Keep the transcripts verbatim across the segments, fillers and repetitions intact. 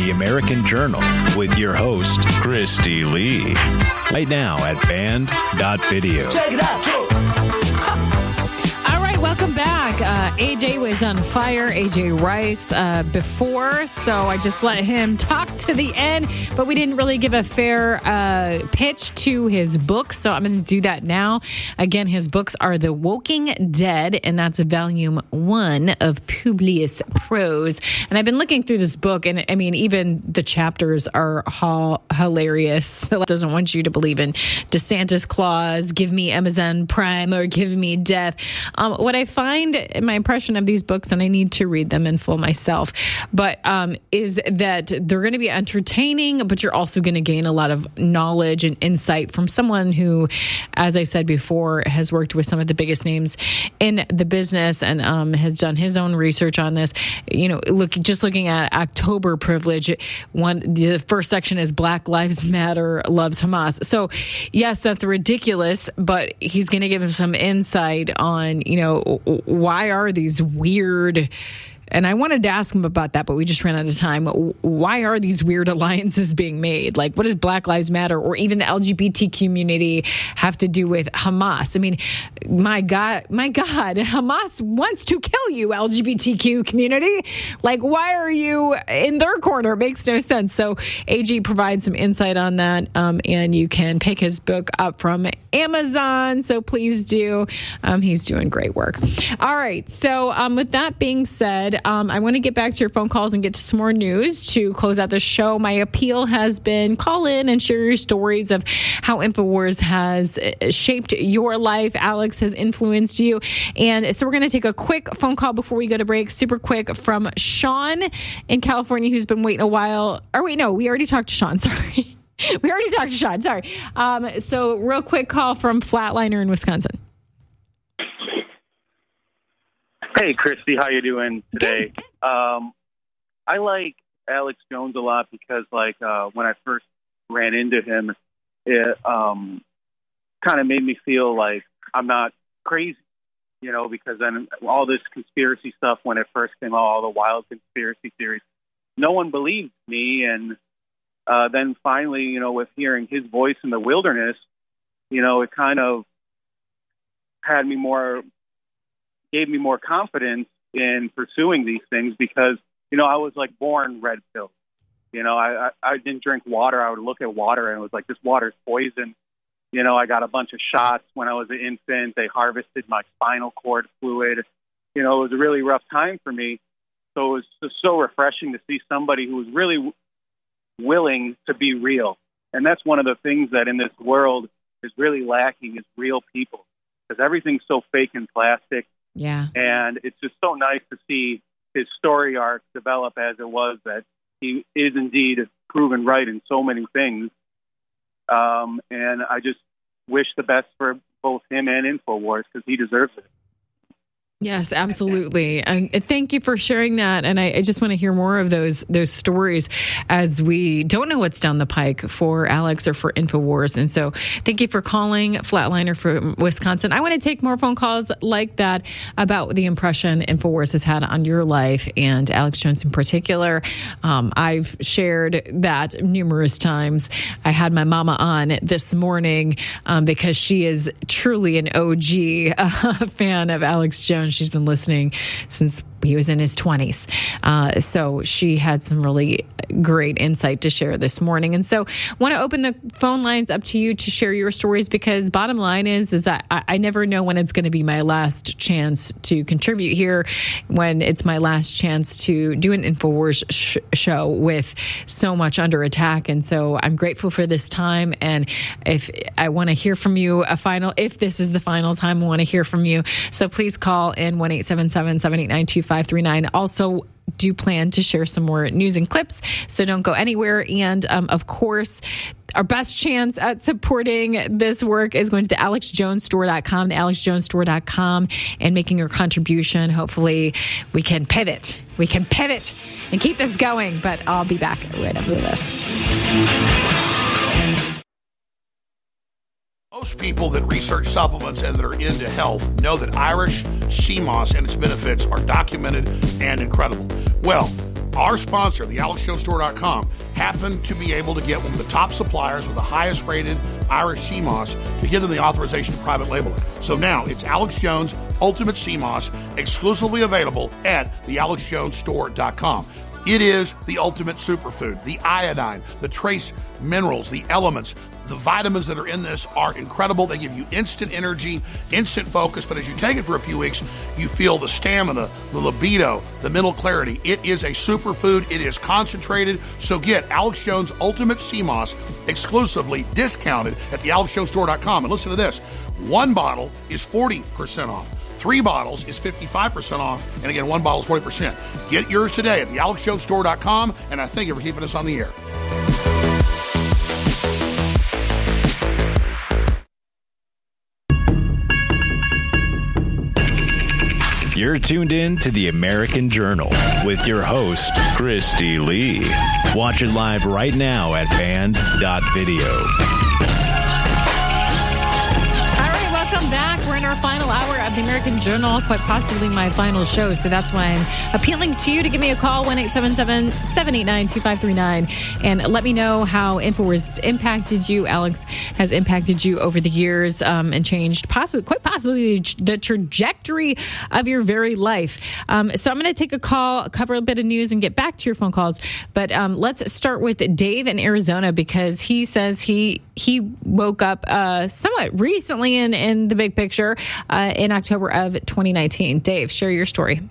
the American Journal with your host, Christy Lee. Right now at band dot video. Check it out, Joe. All right, welcome back. Uh, A J was on fire, A J Rice, uh, before, so I just let him talk to the end, but we didn't really give a fair uh, pitch to his book, so I'm going to do that now. Again, his books are The Woking Dead, and that's volume one of Publius Prose. And I've been looking through this book, and I mean, even the chapters are ha- hilarious. It doesn't want you to believe in DeSantis Claus, give me Amazon Prime, or give me death. Um, what I find, my impression of these books, and I need to read them in full myself, but um, is that they're going to be entertaining, but you're also going to gain a lot of knowledge and insight from someone who, as I said before, has worked with some of the biggest names in the business and um, has done his own research on this. You know, look, just looking at October privilege, one, the first section is Black Lives Matter loves Hamas. So yes, that's ridiculous, but he's going to give him some insight on, you know, why are these weird, and I wanted to ask him about that, but we just ran out of time. Why are these weird alliances being made? Like, what does Black Lives Matter or even the L G B T community have to do with Hamas? I mean, my God, my God, Hamas wants to kill you, L G B T Q community. Like, why are you in their corner? It makes no sense. So A G provides some insight on that, um, and you can pick his book up from Amazon. So please do. Um, he's doing great work. All right. So um, with that being said, Um, I want to get back to your phone calls and get to some more news to close out the show. My appeal has been call in and share your stories of how InfoWars has shaped your life. Alex has influenced you. And so we're going to take a quick phone call before we go to break, super quick, from Sean in California, who's been waiting a while. Or wait, no, we already talked to Sean. Sorry. We already talked to Sean. Sorry. Um, so real quick call from Flatliner in Wisconsin. Hey, Christy, how you doing today? Um, I like Alex Jones a lot because, like, uh, when I first ran into him, it um, kind of made me feel like I'm not crazy, you know, because then all this conspiracy stuff, when it first came out, all the wild conspiracy theories, no one believed me. And uh, then finally, you know, with hearing his voice in the wilderness, you know, it kind of had me more... gave me more confidence in pursuing these things because, you know, I was like born red pilled. You know, I, I, I didn't drink water. I would look at water and it was like, this water's poison. You know, I got a bunch of shots when I was an infant. They harvested my spinal cord fluid. You know, it was a really rough time for me. So it was just so refreshing to see somebody who was really w- willing to be real. And that's one of the things that in this world is really lacking is real people because everything's so fake and plastic. Yeah. And it's just so nice to see his story arc develop as it was, that he is indeed proven right in so many things. Um, and I just wish the best for both him and InfoWars because he deserves it. Yes, absolutely. And thank you for sharing that. And I, I just want to hear more of those those stories as we don't know what's down the pike for Alex or for InfoWars. And so thank you for calling, Flatliner from Wisconsin. I want to take more phone calls like that about the impression InfoWars has had on your life and Alex Jones in particular. Um, I've shared that numerous times. I had my mama on this morning um, because she is truly an O G uh, fan of Alex Jones. She's been listening since he was in his twenties. Uh, so she had some really great insight to share this morning. And so I want to open the phone lines up to you to share your stories because bottom line is, is that I, I never know when it's going to be my last chance to contribute here, when it's my last chance to do an InfoWars sh- show with so much under attack. And so I'm grateful for this time. And if I want to hear from you a final, if this is the final time, I want to hear from you. So please call in one eight seven seven, seven eight nine, two five three nine. Also, do plan to share some more news and clips, so don't go anywhere. And um, of course, our best chance at supporting this work is going to the alex jones store dot com, the alex jones store dot com, and making your contribution. Hopefully, we can pivot. We can pivot and keep this going. But I'll be back right after this. Most people that research supplements and that are into health know that Irish sea moss and its benefits are documented and incredible. Well, our sponsor, the alex jones store dot com, happened to be able to get one of the top suppliers with the highest rated Irish sea moss to give them the authorization to private label it. So now it's Alex Jones Ultimate Sea Moss, exclusively available at the alex jones store dot com. It is the ultimate superfood. The iodine, the trace minerals, the elements, the vitamins that are in this are incredible. They give you instant energy, instant focus, but as you take it for a few weeks, you feel the stamina, the libido, the mental clarity. It is a superfood. It is concentrated. So get Alex Jones Ultimate Sea Moss exclusively discounted at the alex jones store dot com. And listen to this. One bottle is forty percent off. Three bottles is fifty-five percent off. And again, one bottle is forty percent. Get yours today at the alex jones store dot com. And I thank you for keeping us on the air. You're tuned in to the American Journal with your host, Christy Lee. Watch it live right now at band dot video. Welcome back. We're in our final hour of the American Journal, quite possibly my final show. So that's why I'm appealing to you to give me a call, one eight seven seven, seven eight nine, two five three nine, and let me know how InfoWars impacted you, Alex, has impacted you over the years um, and changed possibly, quite possibly the trajectory of your very life. Um, so I'm going to take a call, cover a bit of news, and get back to your phone calls. But um, let's start with Dave in Arizona, because he says he he woke up uh, somewhat recently in, in the big picture uh, in October of twenty nineteen. Dave, share your story.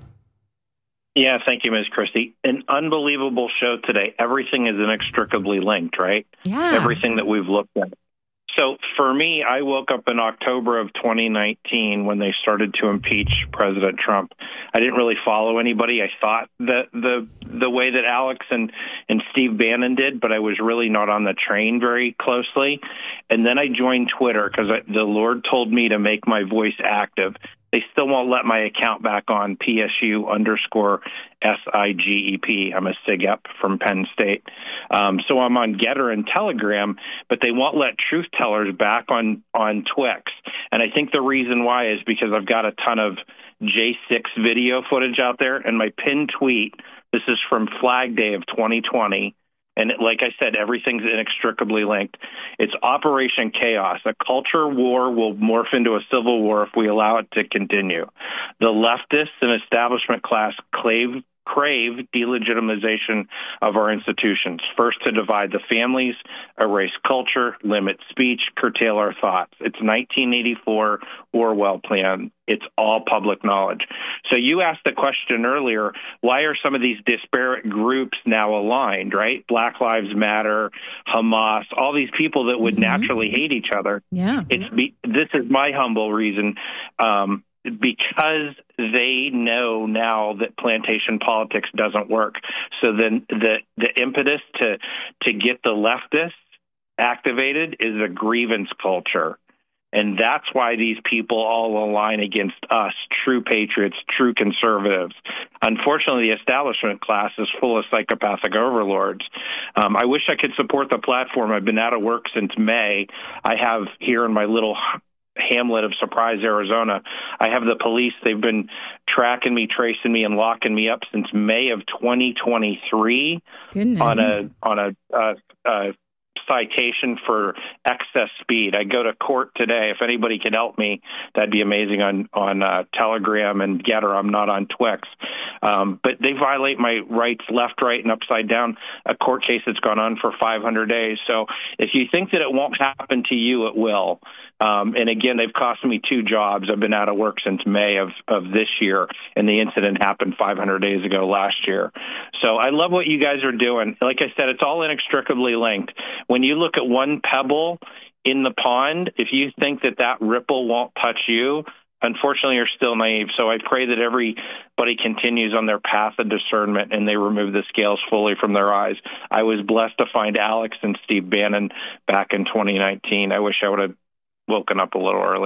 Yeah, thank you, Miz Christie. An unbelievable show today. Everything is inextricably linked, right? Yeah. Everything that we've looked at. So for me, I woke up in October of twenty nineteen when they started to impeach President Trump. I didn't really follow anybody. I thought that the the way that Alex and, and Steve Bannon did, but I was really not on the train very closely. And then I joined Twitter because the Lord told me to make my voice active. They still won't let my account back on P S U underscore S I G E P. I'm a SIGEP from Penn State. Um, so I'm on Getter and Telegram, but they won't let truth tellers back on, on Twix. And I think the reason why is because I've got a ton of J six video footage out there. And my pinned tweet, this is from Flag Day of twenty twenty. And like I said, everything's inextricably linked. It's Operation Chaos. A culture war will morph into a civil war if we allow it to continue. The leftists and establishment class crave, crave delegitimization of our institutions. First, to divide the families, erase culture, limit speech, curtail our thoughts. It's nineteen eighty-four Orwell plan. It's all public knowledge. So you asked the question earlier, why are some of these disparate groups now aligned, right? Black Lives Matter, Hamas, all these people that would mm-hmm. naturally hate each other. Yeah. It's be, this is my humble reason, um, because they know now that plantation politics doesn't work. So then the, the impetus to, to get the leftists activated is a grievance culture. And that's why these people all align against us, true patriots, true conservatives. Unfortunately, the establishment class is full of psychopathic overlords. Um, I wish I could support the platform. I've been out of work since May. I have here in my little hamlet of Surprise, Arizona, I have the police. They've been tracking me, tracing me, and locking me up since May of twenty twenty-three. Goodness. on a on a uh, uh, citation for excess speed. I go to court today. If anybody can help me, that'd be amazing on on uh, Telegram and Getter. I'm not on Twix. Um, but they violate my rights left, right, and upside down. A court case that's gone on for five hundred days. So if you think that it won't happen to you, it will. Um, and again, they've cost me two jobs. I've been out of work since May of, of this year, and the incident happened five hundred days ago last year. So I love what you guys are doing. Like I said, it's all inextricably linked. When you look at one pebble in the pond, if you think that that ripple won't touch you, unfortunately, you're still naive. So I pray that everybody continues on their path of discernment and they remove the scales fully from their eyes. I was blessed to find Alex and Steve Bannon back in twenty nineteen. I wish I would have woken up a little earlier.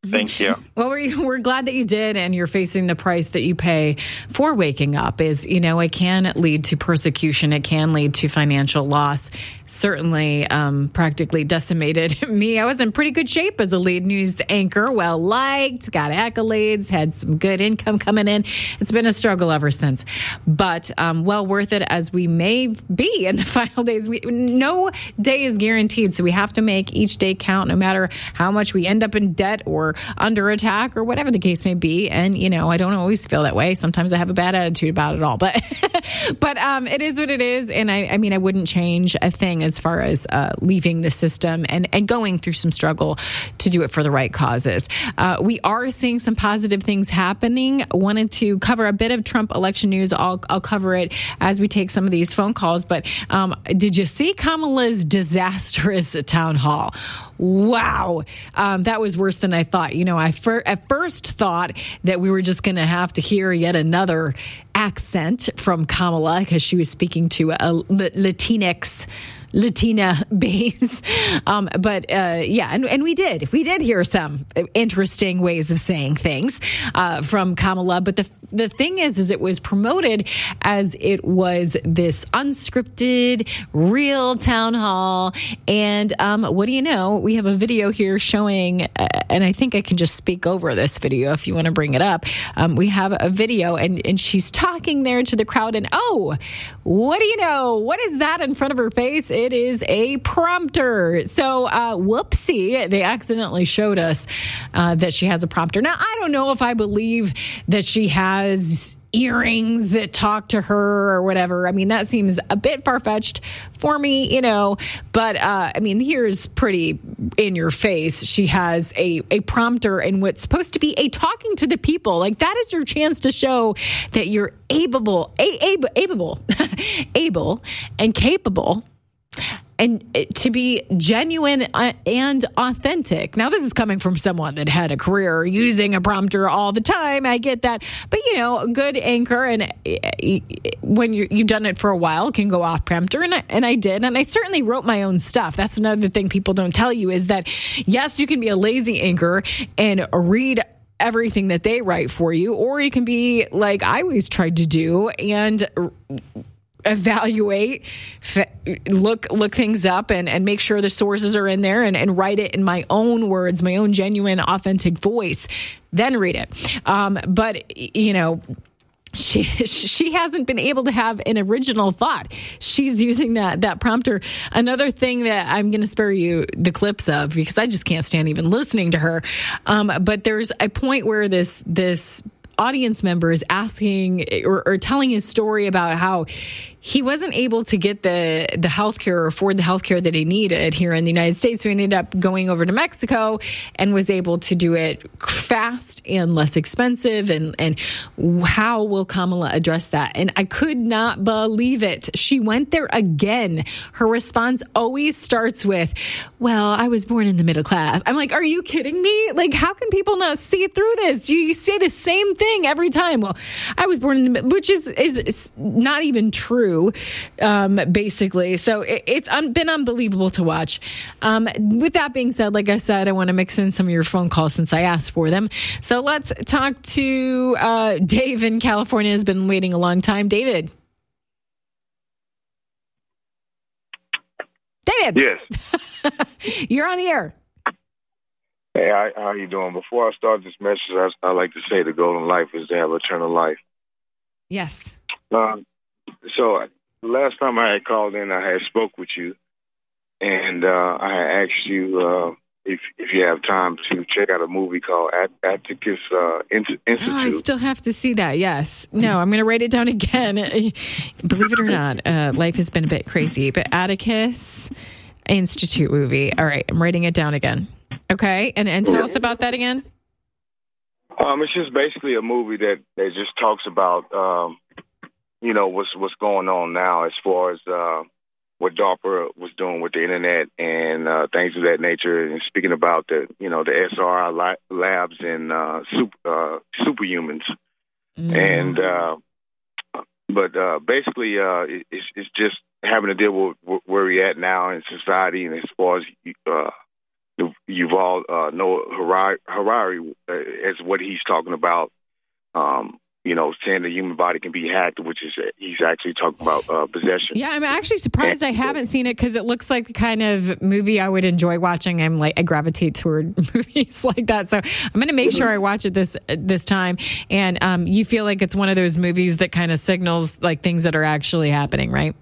Thank you. Well, we're, we're glad that you did, and you're facing the price that you pay for waking up. Is, you know, it can lead to persecution. It can lead to financial loss. Certainly um, practically decimated me. I was in pretty good shape as a lead news anchor, well liked, got accolades, had some good income coming in. It's been a struggle ever since, but um, well worth it as we may be in the final days. We, no day is guaranteed, so we have to make each day count, no matter how much we end up in debt or under attack or whatever the case may be. And, you know, I don't always feel that way. Sometimes I have a bad attitude about it all, but but um, it is what it is. And I, I mean, I wouldn't change a thing as far as uh, leaving the system and, and going through some struggle to do it for the right causes. Uh, we are seeing some positive things happening. Wanted to cover a bit of Trump election news. I'll, I'll cover it as we take some of these phone calls. But um, did you see Kamala's disastrous town hall? Wow. Um, that was worse than I thought. You know, I fir- at first thought that we were just going to have to hear yet another accent from Kamala because she was speaking to a Latinx Latina base. Um, but uh, yeah, and, and we did. We did hear some interesting ways of saying things uh, from Kamala. But the the thing is, is it was promoted as it was this unscripted, real town hall. And um, what do you know? We have a video here showing, uh, and I think I can just speak over this video if you want to bring it up. Um, we have a video, and, and she's talking there to the crowd. And oh, what do you know? What is that in front of her face? It is a prompter. So, uh, whoopsie, they accidentally showed us uh, that she has a prompter. Now, I don't know if I believe that she has earrings that talk to her or whatever. I mean, that seems a bit far-fetched for me, you know, but uh, I mean, here's pretty in your face. She has a, a prompter and what's supposed to be a talking to the people. Like, that is your chance to show that you're able, a, able, able, able and capable and to be genuine and authentic. Now, this is coming from someone that had a career using a prompter all the time. I get that. But, you know, a good anchor, and when you're, you've done it for a while, can go off prompter. And I, and I did. And I certainly wrote my own stuff. That's another thing people don't tell you is that, yes, you can be a lazy anchor and read everything that they write for you, or you can be like I always tried to do and evaluate, look look things up and, and make sure the sources are in there and, and write it in my own words, my own genuine, authentic voice, then read it. Um, but, you know, She she hasn't been able to have an original thought. She's using that that prompter. Another thing that I'm going to spare you the clips of because I just can't stand even listening to her. Um, but there's a point where this this audience member is asking or, or telling his story about how he wasn't able to get the the healthcare or afford the healthcare that he needed here in the United States. So he ended up going over to Mexico and was able to do it fast and less expensive. And, and how will Kamala address that? And I could not believe it. She went there again. Her response always starts with, well, I was born in the middle class. I'm like, are you kidding me? Like, how can people not see through this? You, you say the same thing every time. Well, I was born in the middle, which is, is, is not even true. Um, basically. So it, it's un- been unbelievable to watch. Um, with that being said, like I said, I want to mix in some of your phone calls since I asked for them. So let's talk to uh, Dave in California. Has been waiting a long time. David. David. Yes. You're on the air. Hey, how, how you doing? Before I start this message, I, I like to say the goal in life is to have eternal life. Yes. Um, So last time I had called in, I had spoke with you, and uh, I had asked you uh, if if you have time to check out a movie called At- Atticus uh, Institute. Oh, I still have to see that. Yes. No, I'm going to write it down again. Believe it or not, uh, life has been a bit crazy, but Atticus Institute movie. All right, I'm writing it down again. Okay, and and tell yeah. us about that again. Um, it's just basically a movie that, that just talks about. Um, You know, what's what's going on now as far as uh, what DARPA was doing with the internet and uh, things of that nature, and speaking about the, you know, the S R I labs and uh, super, uh, superhumans. Mm. And uh, but uh, basically, uh, it, it's, it's just having to deal with where we're at now in society, and as far as uh, Yuval uh, Noah Harari, Harari uh, as what he's talking about. Um, you know, saying the human body can be hacked, which is he's actually talking about uh, possession. Yeah, I'm actually surprised I haven't seen it because it looks like the kind of movie I would enjoy watching. I'm like I gravitate toward movies like that, so I'm going to make sure I watch it this this time. And um, you feel like it's one of those movies that kind of signals like things that are actually happening, right?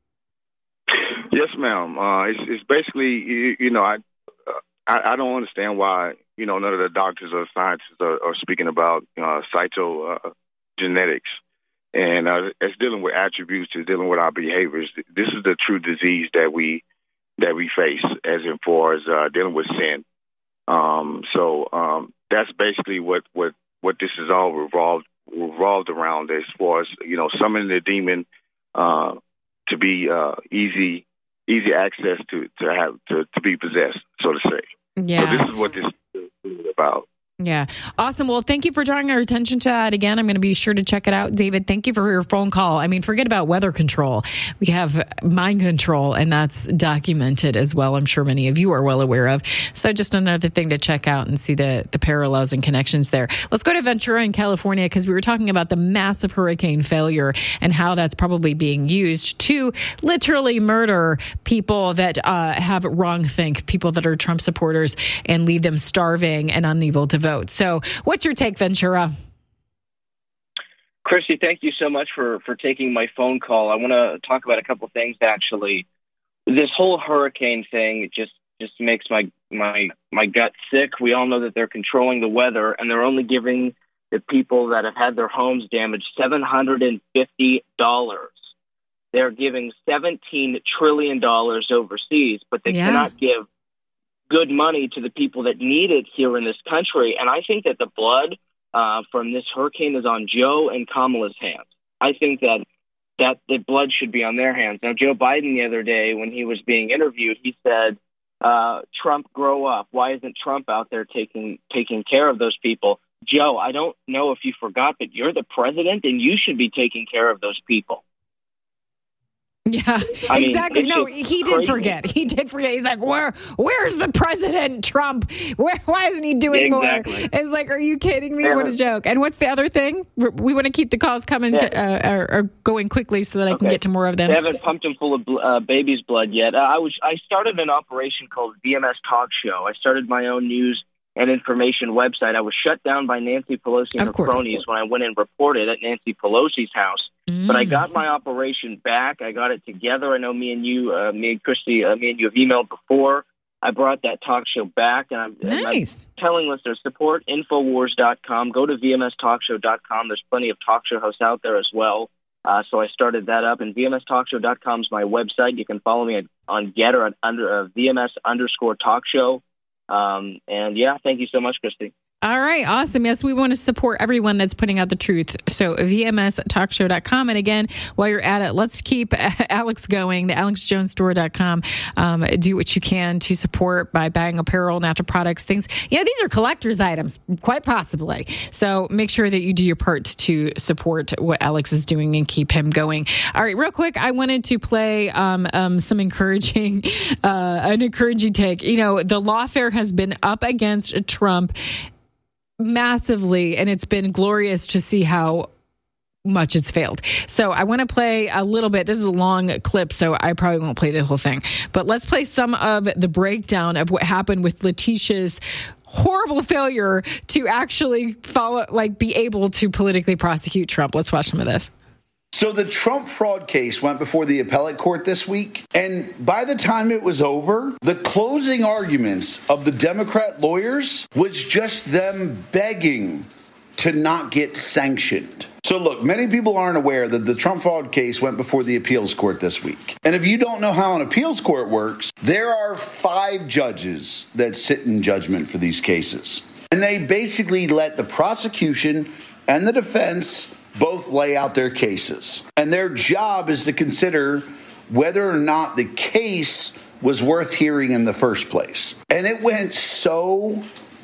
Yes, ma'am. Uh, it's, it's basically you, you know I, uh, I I don't understand why you know none of the doctors or scientists are, are speaking about uh, cyto. Uh, genetics, and uh, it's dealing with attributes, it's dealing with our behaviors. This is the true disease that we that we face, as in far as uh, dealing with sin. Um, so um, that's basically what, what, what this is all revolved revolved around. As far as you know, summoning the demon uh, to be uh, easy easy access to to have to, to be possessed, so to say. Yeah. So this is what this is about. Yeah. Awesome. Well, thank you for drawing our attention to that. Again, I'm going to be sure to check it out. David, thank you for your phone call. I mean, forget about weather control. We have mind control, and that's documented as well. I'm sure many of you are well aware of. So just another thing to check out and see the, the parallels and connections there. Let's go to Ventura in California, because we were talking about the massive hurricane failure and how that's probably being used to literally murder people that uh, have wrong think, people that are Trump supporters, and leave them starving and unable to vote. So what's your take, Ventura? Christy, thank you so much for, for taking my phone call. I want to talk about a couple of things, actually. This whole hurricane thing just, just makes my, my, my gut sick. We all know that they're controlling the weather, and they're only giving the people that have had their homes damaged seven hundred fifty dollars. They're giving seventeen trillion dollars overseas, but they yeah. cannot give good money to the people that need it here in this country. And I think that the blood uh, from this hurricane is on Joe and Kamala's hands. I think that that the blood should be on their hands. Now, Joe Biden the other day, when he was being interviewed, he said, uh, Trump, grow up. Why isn't Trump out there taking taking care of those people? Joe, I don't know if you forgot, but you're the president, and you should be taking care of those people. Yeah, I mean, exactly. No, he did crazy. forget. He did forget. He's like, where, where's the president, Trump? Where, why isn't he doing exactly. more? It's like, are you kidding me? Yeah. What a joke. And what's the other thing? We want to keep the calls coming yeah. uh, or, or going quickly so that I okay. can get to more of them. They haven't pumped him full of uh, baby's blood yet. Uh, I was. I started an operation called V M S Talk Show. I started my own news and information website. I was shut down by Nancy Pelosi and of her course. cronies when I went and reported at Nancy Pelosi's house. Mm. But I got my operation back. I got it together. I know me and you, uh, me and Christy, uh, me and you have emailed before. I brought that talk show back, and I'm, nice. and I'm telling listeners, support Infowars dot com. Go to V M S talk show dot com. There's plenty of talk show hosts out there as well. Uh, so I started that up, and V M S talk show dot com is my website. You can follow me at, on Getter at under, uh, V M S underscore talk show. Um, and yeah, thank you so much, Christy. All right. Awesome. Yes, we want to support everyone that's putting out the truth. So V M S talk show dot com. And again, while you're at it, let's keep Alex going, the alex jones store dot com. Um, do what you can to support by buying apparel, natural products, things. Yeah, these are collector's items, quite possibly. So make sure that you do your part to support what Alex is doing and keep him going. All right. Real quick, I wanted to play um, um, some encouraging, uh, an encouraging take. You know, the lawfare has been up against Trump massively, and it's been glorious to see how much it's failed. So I want to play a little bit. This is a long clip, so I probably won't play the whole thing. But let's play some of the breakdown of what happened with Letitia's horrible failure to actually follow, like, be able to politically prosecute Trump. Let's watch some of this. So the Trump fraud case went before the appellate court this week, and by the time it was over, the closing arguments of the Democrat lawyers was just them begging to not get sanctioned. So look, many people aren't aware that the Trump fraud case went before the appeals court this week. And if you don't know how an appeals court works, there are five judges that sit in judgment for these cases. And they basically let the prosecution and the defense both lay out their cases. And their job is to consider whether or not the case was worth hearing in the first place. And it went so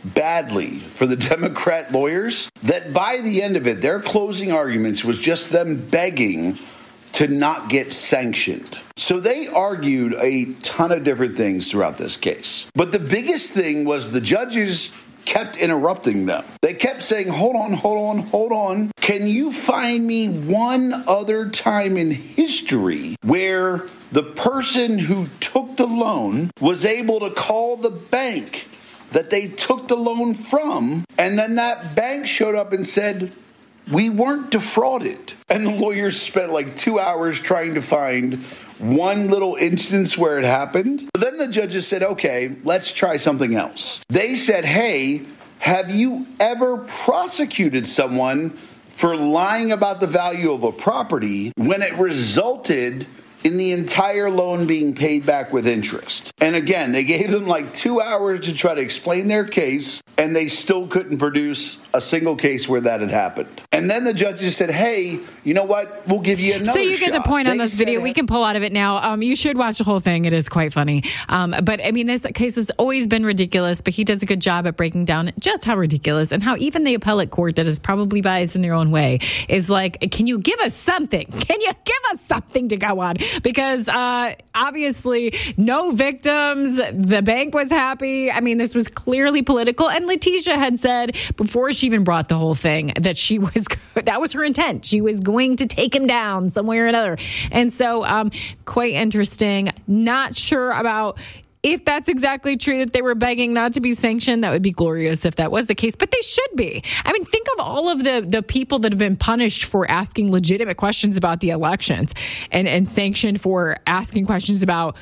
badly for the Democrat lawyers that by the end of it, their closing arguments was just them begging to not get sanctioned. So they argued a ton of different things throughout this case. But the biggest thing was the judges kept interrupting them. They kept saying, hold on, hold on, hold on. Can you find me one other time in history where the person who took the loan was able to call the bank that they took the loan from, and then that bank showed up and said, we weren't defrauded? And the lawyers spent like two hours trying to find one little instance where it happened. But then the judges said, okay, let's try something else. They said, hey, have you ever prosecuted someone for lying about the value of a property when it resulted in the entire loan being paid back with interest? And again, they gave them like two hours to try to explain their case, and they still couldn't produce a single case where that had happened. And then the judges said, hey, you know what? We'll give you another shot. So you get the point on They this said, video. We can pull out of it now. Um, you should watch the whole thing. It is quite funny. Um, but, I mean, this case has always been ridiculous, but he does a good job at breaking down just how ridiculous and how even the appellate court that is probably biased in their own way is like, can you give us something? Can you give us something to go on? Because uh, obviously no victims. The bank was happy. I mean, this was clearly political. And Letitia had said before she even brought the whole thing that she was, that was her intent. She was going to take him down some way or another. And so um, quite interesting. Not sure about if that's exactly true that they were begging not to be sanctioned. That would be glorious if that was the case, but they should be. I mean, think of all of the, the people that have been punished for asking legitimate questions about the elections and, and sanctioned for asking questions about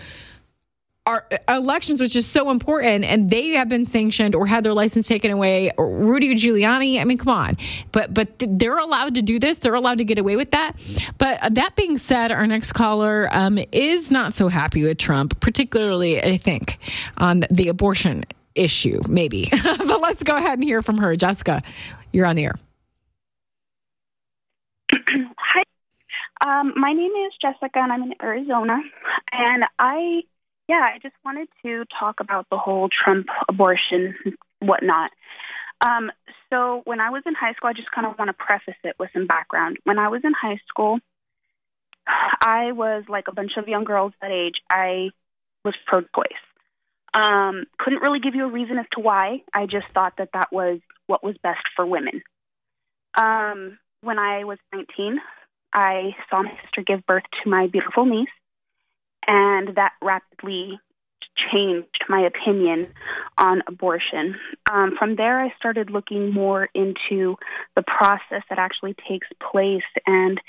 our elections, which is so important, and they have been sanctioned or had their license taken away. Or Rudy Giuliani, I mean, come on. But but they're allowed to do this. They're allowed to get away with that. But that being said, our next caller um, is not so happy with Trump, particularly, I think, on the abortion issue, maybe. But let's go ahead and hear from her. Jessica, you're on the air. Hi. Um, my name is Jessica, and I'm in Arizona. And I... Yeah, I just wanted to talk about the whole Trump abortion whatnot. Um, so when I was in high school, I just kind of want to preface it with some background. When I was in high school, I was like a bunch of young girls that age. I was pro-choice. Um, couldn't really give you a reason as to why. I just thought that that was what was best for women. Um, when I was nineteen, I saw my sister give birth to my beautiful niece. And that rapidly changed my opinion on abortion. Um, from there, I started looking more into the process that actually takes place and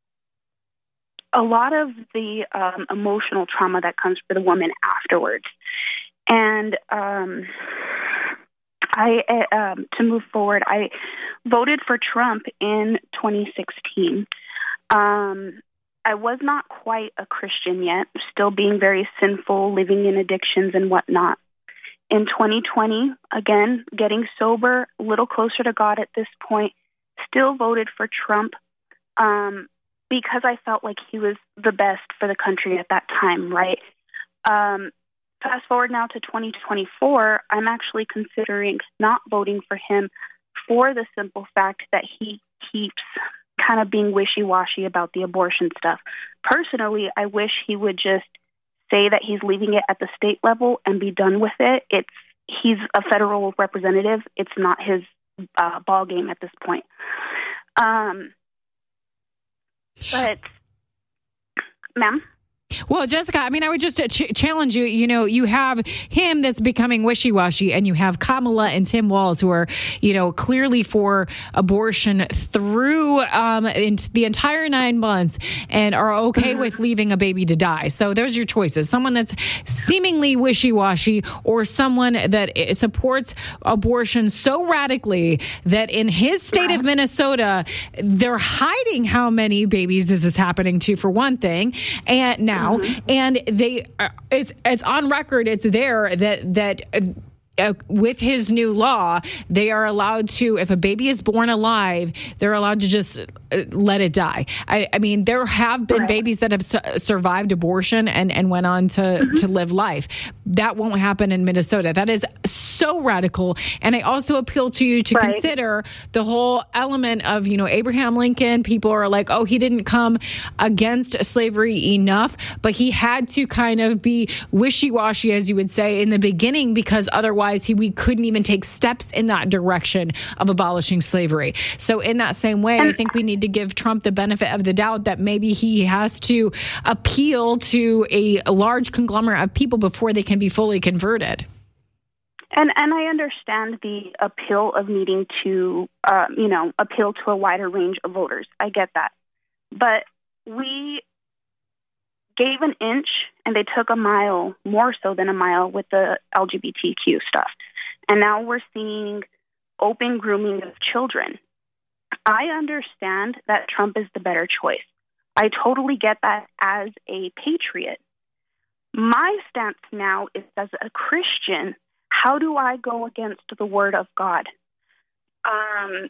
a lot of the um, emotional trauma that comes for the woman afterwards. And um, I, uh, um, to move forward, I voted for Trump in twenty sixteen. Um, I was not quite a Christian yet, still being very sinful, living in addictions and whatnot. In twenty twenty, again, getting sober, a little closer to God at this point, still voted for Trump um, because I felt like he was the best for the country at that time, right? Um, fast forward now to twenty twenty-four, I'm actually considering not voting for him for the simple fact that he keeps kind of being wishy-washy about the abortion stuff. Personally, I wish he would just say that he's leaving it at the state level and be done with it. It's he's a federal representative. It's not his uh, ball game at this point. Um, but, ma'am? Well, Jessica, I mean, I would just ch- challenge you. You know, you have him that's becoming wishy-washy, and you have Kamala and Tim Walz, who are, you know, clearly for abortion through um, into the entire nine months and are okay with leaving a baby to die. So those are your choices. Someone that's seemingly wishy-washy or someone that supports abortion so radically that in his state of Minnesota, they're hiding how many babies this is happening to, for one thing. And now, Mm-hmm. and they, uh, it's it's on record. It's there that that uh, with his new law, they are allowed to, if a baby is born alive, they're allowed to just uh, let it die. I, I mean, there have been right. babies that have su- survived abortion and, and went on to, mm-hmm. to live life. That won't happen in Minnesota. That is so radical. And I also appeal to you to right. consider the whole element of, you know, Abraham Lincoln. People are like, oh, he didn't come against slavery enough, but he had to kind of be wishy-washy, as you would say, in the beginning, because otherwise he, we couldn't even take steps in that direction of abolishing slavery. So in that same way, I think we need to give Trump the benefit of the doubt that maybe he has to appeal to a, a large conglomerate of people before they can be fully converted. And and I understand the appeal of needing to, uh, you know, appeal to a wider range of voters. I get that. But we gave an inch and they took a mile, more so than a mile, with the L G B T Q stuff. And now we're seeing open grooming of children. I understand that Trump is the better choice. I totally get that as a patriot. My stance now is, as a Christian, how do I go against the word of God? Um,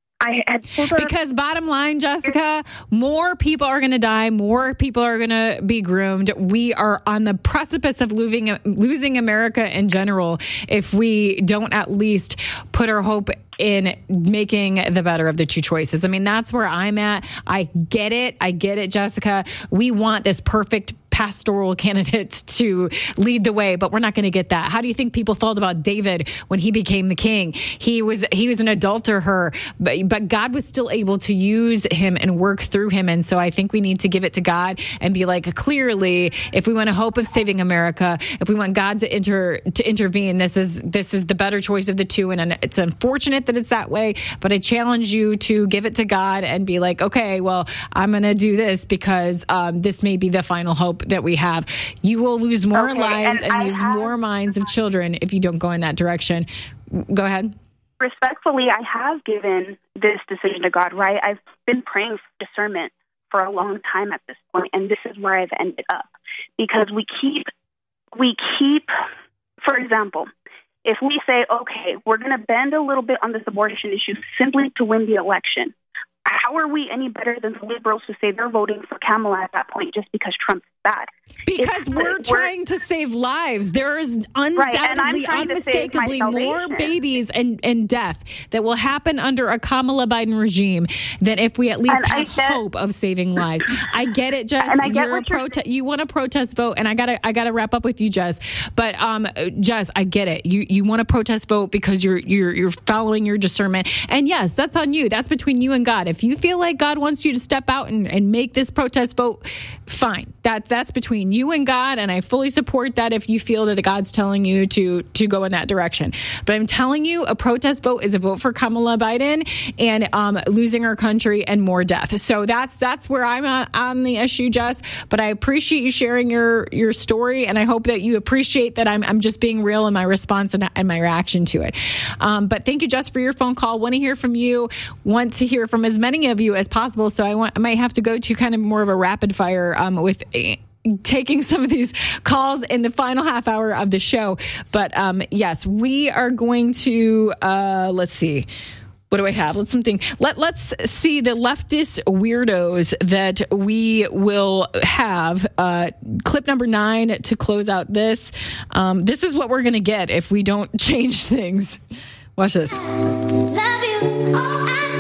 I had because bottom line, Jessica, more people are going to die. More people are going to be groomed. We are on the precipice of losing, losing America in general if we don't at least put our hope in making the better of the two choices. I mean, that's where I'm at. I get it. I get it, Jessica. We want this perfect pastoral candidate to lead the way, but we're not going to get that. How do you think people felt about David when he became the king? He was he was an adulterer, but, but God was still able to use him and work through him. And so I think we need to give it to God and be like, clearly, if we want a hope of saving America, if we want God to inter to intervene, this is this is the better choice of the two. And it's unfortunate that it's that way, but I challenge you to give it to God and be like, okay, well, I'm going to do this because um, this may be the final hope that we have. You will lose more okay, lives and, and lose have, more minds of children if you don't go in that direction. Go ahead. Respectfully, I have given this decision to God, right? I've been praying for discernment for a long time at this point, and this is where I've ended up. Because we keep, we keep, for example, if we say, okay, we're going to bend a little bit on this abortion issue simply to win the election, how are we any better than the liberals who say they're voting for Kamala at that point just because Trump's bad? Because it's, we're, we're trying to save lives. There is undoubtedly, right, unmistakably more babies and, and death that will happen under a Kamala Biden regime than if we at least and have get, hope of saving lives. I get it, Jess. And I get you're a prote- you want a protest vote, and I gotta I gotta wrap up with you, Jess. But um, Jess, I get it. You you want a protest vote because you're you're you're following your discernment. And yes, that's on you. That's between you and God. If you feel like God wants you to step out and, and make this protest vote, fine. That that's between you and God, and I fully support that if you feel that God's telling you to to go in that direction. But I'm telling you, a protest vote is a vote for Kamala Biden and um, losing our country and more death. So that's that's where I'm on, on the issue, Jess. But I appreciate you sharing your your story, and I hope that you appreciate that I'm I'm just being real in my response and, and my reaction to it. Um, but thank you, Jess, for your phone call. Want to hear from you. Want to hear from as many of you as possible. So I want I might have to go to kind of more of a rapid fire um, with taking some of these calls in the final half hour of the show. But um, yes, we are going to, uh, let's see. What do I have? Let's something. Let Let's see the leftist weirdos that we will have. Uh, clip number nine to close out this. Um, this is what we're going to get if we don't change things. Watch this. Love you. Oh, I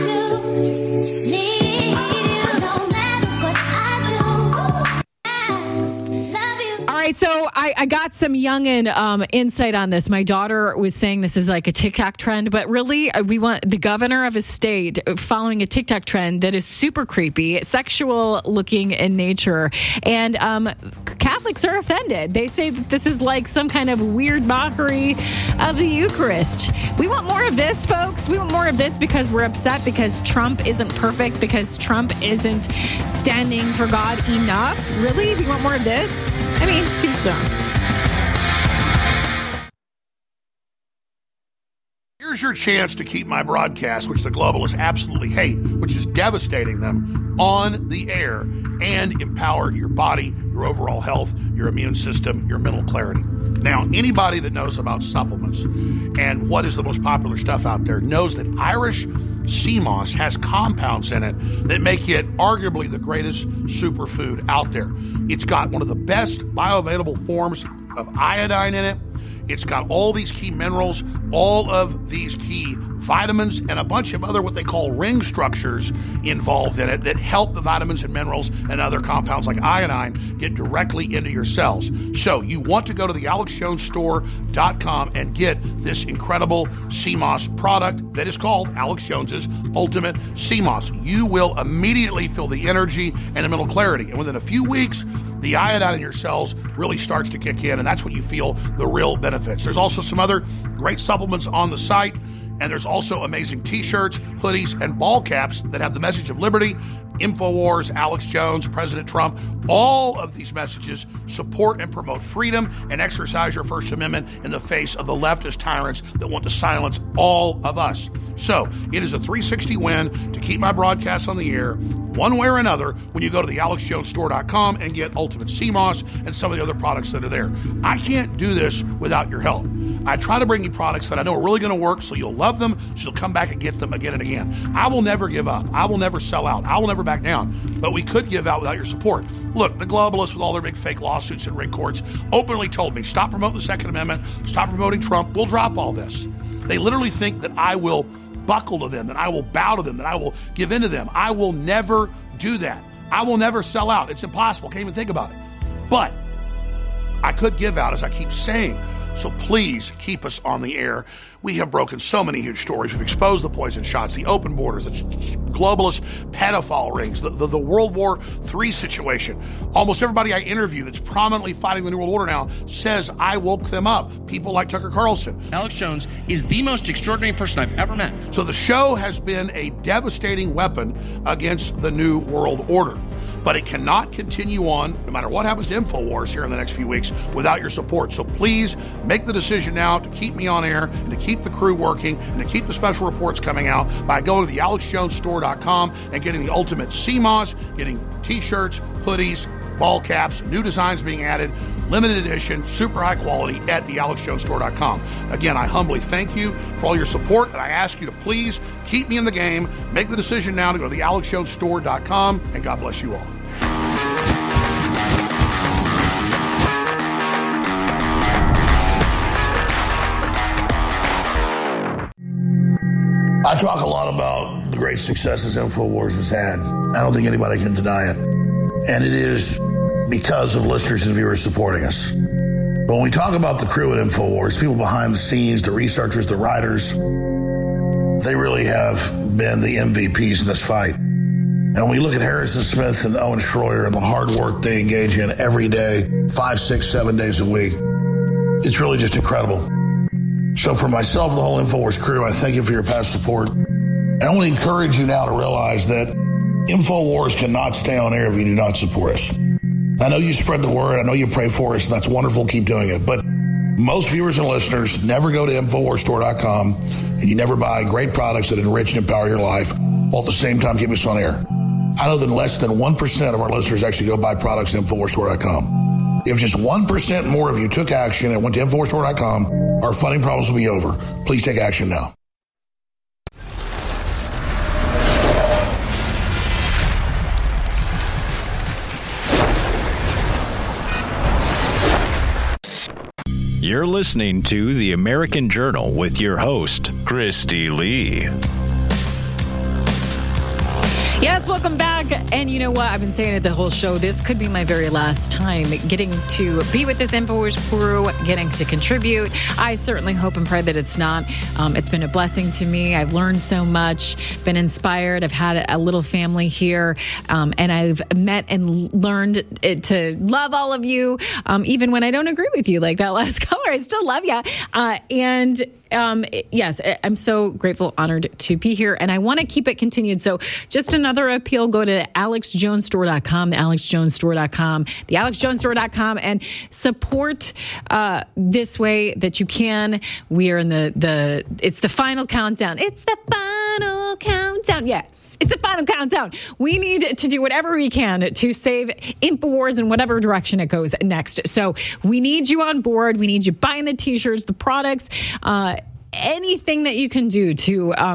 do. Need you no matter what I do. Love you. All right, so I, I got some youngin' um, insight on this. My daughter was saying this is like a TikTok trend, but really we want the governor of a state following a TikTok trend that is super creepy, sexual looking in nature. And um, Catholics are offended. They say that this is like some kind of weird mockery of the Eucharist. We want more of this, folks. We want more of this because we're upset because Trump isn't perfect, because Trump isn't standing for God enough. Really? We want more of this? I mean, too strong. Here's your chance to keep my broadcast, which the globalists absolutely hate, which is devastating them, on the air and empower your body, your overall health, your immune system, your mental clarity. Now, anybody that knows about supplements and what is the most popular stuff out there knows that Irish sea moss has compounds in it that make it arguably the greatest superfood out there. It's got one of the best bioavailable forms of iodine in it. It's got all these key minerals, all of these key vitamins, and a bunch of other what they call ring structures involved in it that help the vitamins and minerals and other compounds like iodine get directly into your cells. So you want to go to the alex jones store dot com and get this incredible C M O S product that is called Alex Jones's Ultimate C M O S. You will immediately feel the energy and the mental clarity. And within a few weeks, the iodine in your cells really starts to kick in, and that's when you feel the real benefits. There's also some other great supplements on the site. And there's also amazing t-shirts, hoodies, and ball caps that have the message of liberty, InfoWars, Alex Jones, President Trump. All of these messages support and promote freedom and exercise your First Amendment in the face of the leftist tyrants that want to silence all of us. So it is a three sixty win to keep my broadcasts on the air one way or another when you go to the alex jones store dot com and get Ultimate C M O S and some of the other products that are there. I can't do this without your help. I try to bring you products that I know are really going to work so you'll love them, so you'll come back and get them again and again. I will never give up. I will never sell out. I will never back down. But we could give out without your support. Look, the globalists with all their big fake lawsuits and ring courts openly told me, stop promoting the Second Amendment, stop promoting Trump, we'll drop all this. They literally think that I will buckle to them, that I will bow to them, that I will give in to them. I will never do that. I will never sell out. It's impossible. Can't even think about it. But I could give out, as I keep saying. So please keep us on the air. We have broken so many huge stories. We've exposed the poison shots, the open borders, the globalist pedophile rings, the, the, the World War Three situation. Almost everybody I interview that's prominently fighting the New World Order now says I woke them up. People like Tucker Carlson. Alex Jones is the most extraordinary person I've ever met. So the show has been a devastating weapon against the New World Order. But it cannot continue on, no matter what happens to InfoWars here in the next few weeks, without your support. So please make the decision now to keep me on air and to keep the crew working and to keep the special reports coming out by going to the alex jones store dot com and getting the Ultimate C M O S, getting t-shirts, hoodies, ball caps, new designs being added, limited edition, super high quality at the alex jones store dot com. Again, I humbly thank you for all your support, and I ask you to please keep me in the game. Make the decision now to go to the alex jones store dot com, and God bless you all. I talk a lot about the great successes InfoWars has had. I don't think anybody can deny it. And it is because of listeners and viewers supporting us. But when we talk about the crew at InfoWars, people behind the scenes, the researchers, the writers, they really have been the M V Ps in this fight. And when we look at Harrison Smith and Owen Schroyer and the hard work they engage in every day, five, six, seven days a week, it's really just incredible. So for myself and the whole InfoWars crew, I thank you for your past support. And I want to encourage you now to realize that InfoWars cannot stay on air if you do not support us. I know you spread the word. I know you pray for us, and that's wonderful. Keep doing it. But most viewers and listeners never go to infowars store dot com, and you never buy great products that enrich and empower your life while at the same time keep us on air. I know that less than one percent of our listeners actually go buy products at infowars store dot com. If just one percent more of you took action and went to infowars store dot com, our funding problems will be over. Please take action now. You're listening to The American Journal with your host, Christy Lee. Yes, welcome back. And you know what? I've been saying it the whole show. This could be my very last time getting to be with this InfoWars crew, getting to contribute. I certainly hope and pray that it's not. Um, it's been a blessing to me. I've learned so much, been inspired. I've had a little family here, um, and I've met and learned to love all of you, um, even when I don't agree with you, like that last caller. I still love you. Uh, and Um, yes, I'm so grateful, honored to be here, and I want to keep it continued. So just another appeal, go to alex jones store dot com, the alex jones store dot com, the alex jones store dot com, and support uh, this way that you can. We are in the, the, it's the final countdown. It's the final countdown. Yes, it's the final countdown. We need to do whatever we can to save InfoWars in whatever direction it goes next. So we need you on board. We need you buying the t-shirts, the products, uh, anything that you can do to um,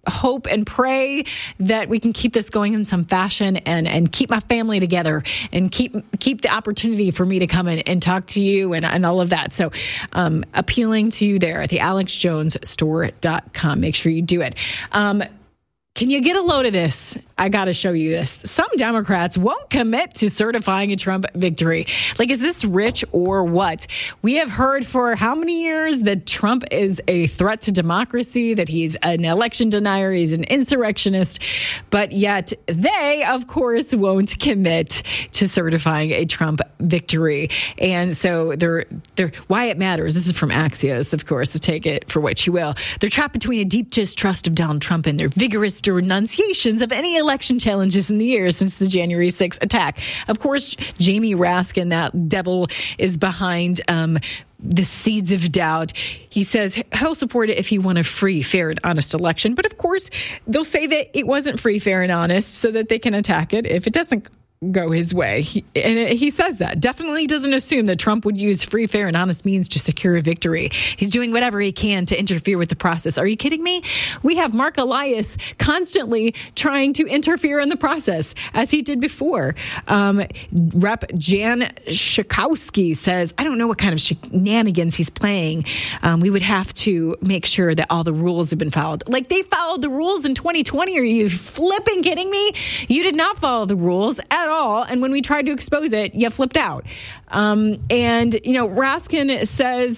hope and pray that we can keep this going in some fashion and, and keep my family together and keep keep the opportunity for me to come in and talk to you and, and all of that. So um, appealing to you there at the alex jones store dot com. Make sure you do it. Um, Can you get a load of this? I got to show you this. Some Democrats won't commit to certifying a Trump victory. Like, is this rich or what? We have heard for how many years that Trump is a threat to democracy, that he's an election denier, he's an insurrectionist, but yet they, of course, won't commit to certifying a Trump victory. And so they're, they're, why it matters, this is from Axios, of course, so take it for what you will. They're trapped between a deep distrust of Donald Trump and their vigorous renunciations of any election challenges in the years since the January sixth attack. Of course, Jamie Raskin, that devil, is behind um, the seeds of doubt. He says he'll support it if he won a free, fair, and honest election. But of course, they'll say that it wasn't free, fair, and honest so that they can attack it if it doesn't go his way. He, and he says that. Definitely doesn't assume that Trump would use free, fair, and honest means to secure a victory. He's doing whatever he can to interfere with the process. Are you kidding me? We have Mark Elias constantly trying to interfere in the process, as he did before. Um, Rep Jan Schakowsky says, I don't know what kind of shenanigans he's playing. Um, we would have to make sure that all the rules have been followed. Like, they followed the rules in twenty twenty. Are you flipping kidding me? You did not follow the rules at all. And when we tried to expose it, you flipped out. Um, and, you know, Raskin says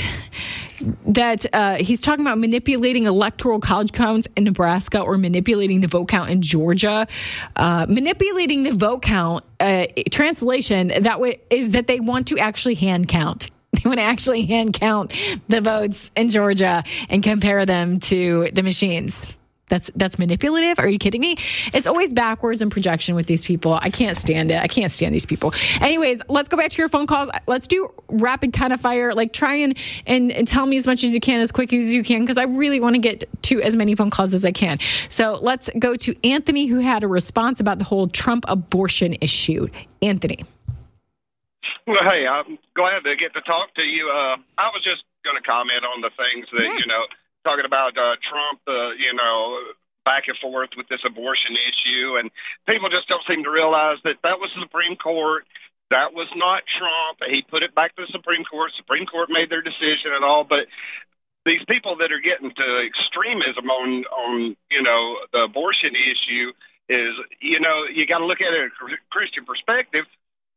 that uh, he's talking about manipulating electoral college counts in Nebraska or manipulating the vote count in Georgia. Uh, manipulating the vote count, uh, translation, that way is that they want to actually hand count. They want to actually hand count the votes in Georgia and compare them to the machines. That's that's manipulative. Are you kidding me? It's always backwards and projection with these people. I can't stand it. I can't stand these people. Anyways, let's go back to your phone calls. Let's do rapid kind of fire. Like, try and, and, and tell me as much as you can, as quick as you can, because I really want to get to as many phone calls as I can. So let's go to Anthony, who had a response about the whole Trump abortion issue. Anthony. Well, hey, I'm glad to get to talk to you. Uh, I was just going to comment on the things that, yeah. you know, talking about uh, Trump, uh, you know, back and forth with this abortion issue. And people just don't seem to realize that that was the Supreme Court. That was not Trump. He put it back to the Supreme Court. Supreme Court made their decision and all. But these people that are getting to extremism on, on you know, the abortion issue is, you know, you got to look at it in a Christian perspective.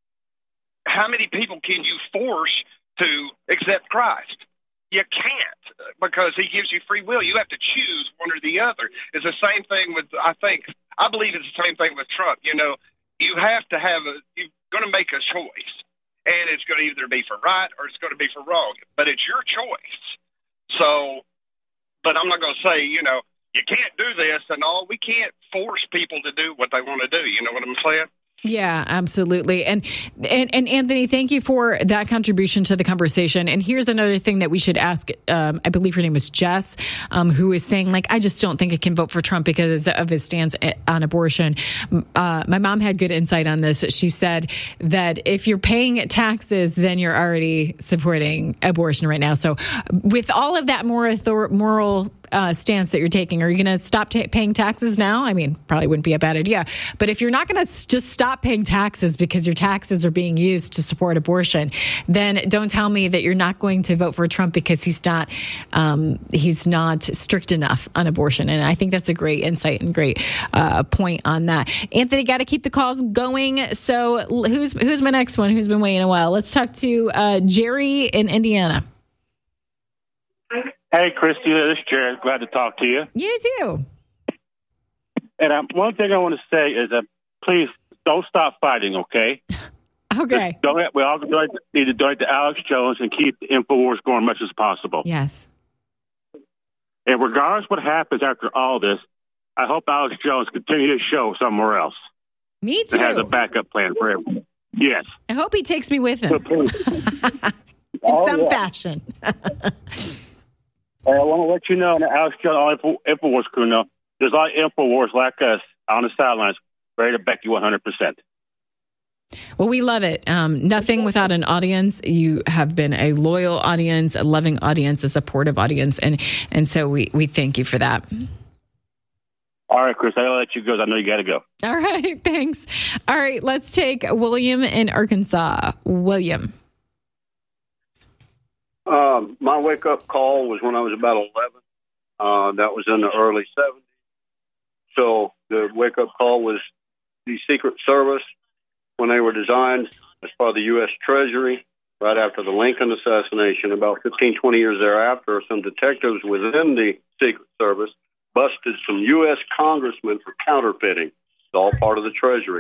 How many people can you force to accept Christ? You can't, because he gives you free will. You have to choose one or the other. It's the same thing with, I think, I believe it's the same thing with Trump. You know, you have to have a, you're going to make a choice, and it's going to either be for right or it's going to be for wrong, but it's your choice. So, but I'm not going to say, you know, you can't do this and all. We can't force people to do what they want to do. You know what I'm saying? Yeah, absolutely. And, and and Anthony, thank you for that contribution to the conversation. And here's another thing that we should ask. Um, I believe her name was Jess, um, who is saying, like, I just don't think I can vote for Trump because of his stance on abortion. Uh, my mom had good insight on this. She said that if you're paying taxes, then you're already supporting abortion right now. So with all of that more author- moral Uh, stance that you're taking, are you going to stop ta- paying taxes now? I mean, probably wouldn't be a bad idea. But if you're not going to s- just stop paying taxes because your taxes are being used to support abortion, then don't tell me that you're not going to vote for Trump because he's not um, he's not strict enough on abortion. And I think that's a great insight and great uh, point on that. Anthony, got to keep the calls going. So who's who's my next one? Who's been waiting a while? Let's talk to uh, Jerry in Indiana. Hey, Christy, this is Jared. Glad to talk to you. You too. And um, one thing I want to say is that please don't stop fighting, okay? Okay. Just donate, we all donate, need to donate to Alex Jones and keep the InfoWars going as much as possible. Yes. And regardless what happens after all this, I hope Alex Jones continues his show somewhere else. Me too. And has a backup plan for him. Yes. I hope he takes me with him. in oh, some yeah. fashion. I want to let you know, and Alex Jones, all InfoWars crew know, there's a lot of InfoWars like us on the sidelines ready to back you one hundred percent. Well, we love it. Um, nothing without an audience. You have been a loyal audience, a loving audience, a supportive audience, and and so we, we thank you for that. All right, Chris, I'll let you go. I know you got to go. All right, thanks. All right, let's take William in Arkansas. William. Um, my wake-up call was when I was about eleven. Uh, that was in the early seventies. So the wake-up call was the Secret Service when they were designed as part of the U S Treasury right after the Lincoln assassination. About fifteen, twenty years thereafter, some detectives within the Secret Service busted some U S congressmen for counterfeiting. It's all part of the Treasury.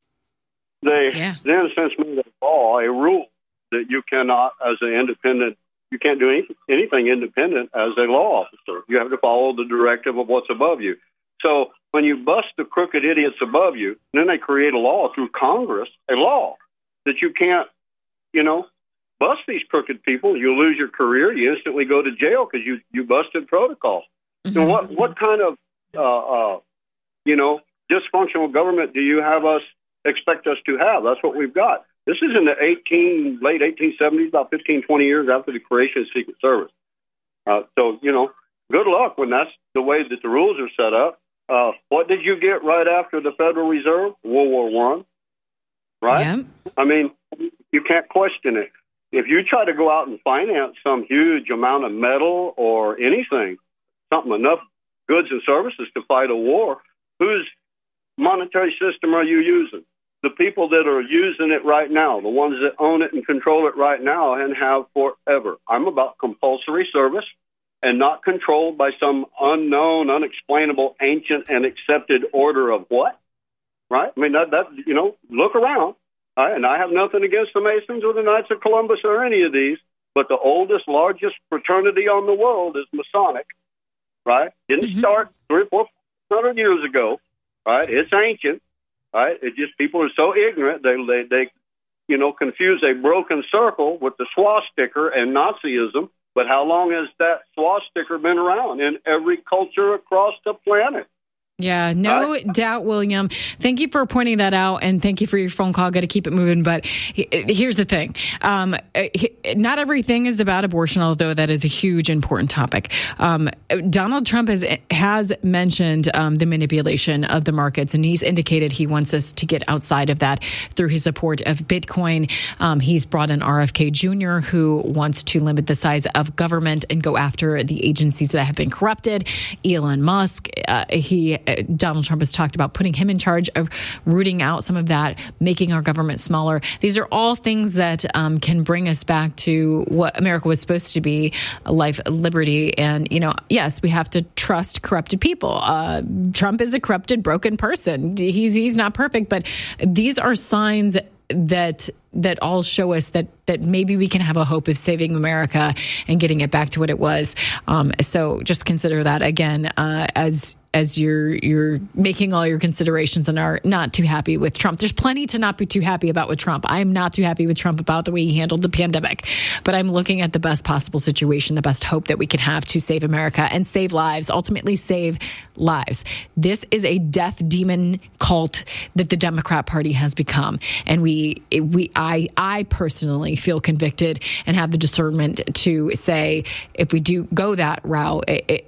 They yeah. then since made a law, a rule that you cannot, as an independent, you can't do any, anything independent as a law officer. You have to follow the directive of what's above you. So when you bust the crooked idiots above you, then they create a law through Congress, a law that you can't, you know, bust these crooked people. You lose your career. You instantly go to jail because you, you busted protocol. Mm-hmm. So what, what kind of, uh, uh, you know, dysfunctional government do you have us expect us to have? That's what we've got. This is in the eighteen, late eighteen seventies, about fifteen, twenty years after the creation of the Secret Service. Uh, so, you know, good luck when that's the way that the rules are set up. Uh, what did you get right after the Federal Reserve? World War One, right? Yeah. I mean, you can't question it. If you try to go out and finance some huge amount of metal or anything, something enough goods and services to fight a war, whose monetary system are you using? The people that are using it right now, the ones that own it and control it right now and have forever. I'm about compulsory service and not controlled by some unknown, unexplainable, ancient, and accepted order of what? Right? I mean, that, that you know, look around. Right? And I have nothing against the Masons or the Knights of Columbus or any of these, but the oldest, largest fraternity on the world is Masonic, right? Didn't mm-hmm. start three, four hundred years ago, right? It's ancient, right? It just, people are so ignorant, they, they, they, you know, confuse a broken circle with the swastika and Nazism. But how long has that swastika been around in every culture across the planet? Yeah, no uh, doubt, William. Thank you for pointing that out, and thank you for your phone call. Got to keep it moving. But here's the thing. Um, not everything is about abortion, although that is a huge, important topic. Um, Donald Trump has has mentioned um, the manipulation of the markets, and he's indicated he wants us to get outside of that through his support of Bitcoin. Um, he's brought in R F K Junior, who wants to limit the size of government and go after the agencies that have been corrupted. Elon Musk, uh, he Donald Trump has talked about putting him in charge of rooting out some of that, making our government smaller. These are all things that um, can bring us back to what America was supposed to be, life, liberty. And, you know, yes, we have to trust corrupted people. Uh, Trump is a corrupted, broken person. He's he's not perfect, but these are signs that that all show us that that maybe we can have a hope of saving America and getting it back to what it was. Um, so just consider that again uh, as as you're you're making all your considerations and are not too happy with Trump. There's plenty to not be too happy about with Trump. I'm not too happy with Trump about the way he handled the pandemic, but I'm looking at the best possible situation, the best hope that we can have to save America and save lives, ultimately save lives. This is a death demon cult that the Democrat Party has become, and we we I I personally feel convicted and have the discernment to say if we do go that route, it, it,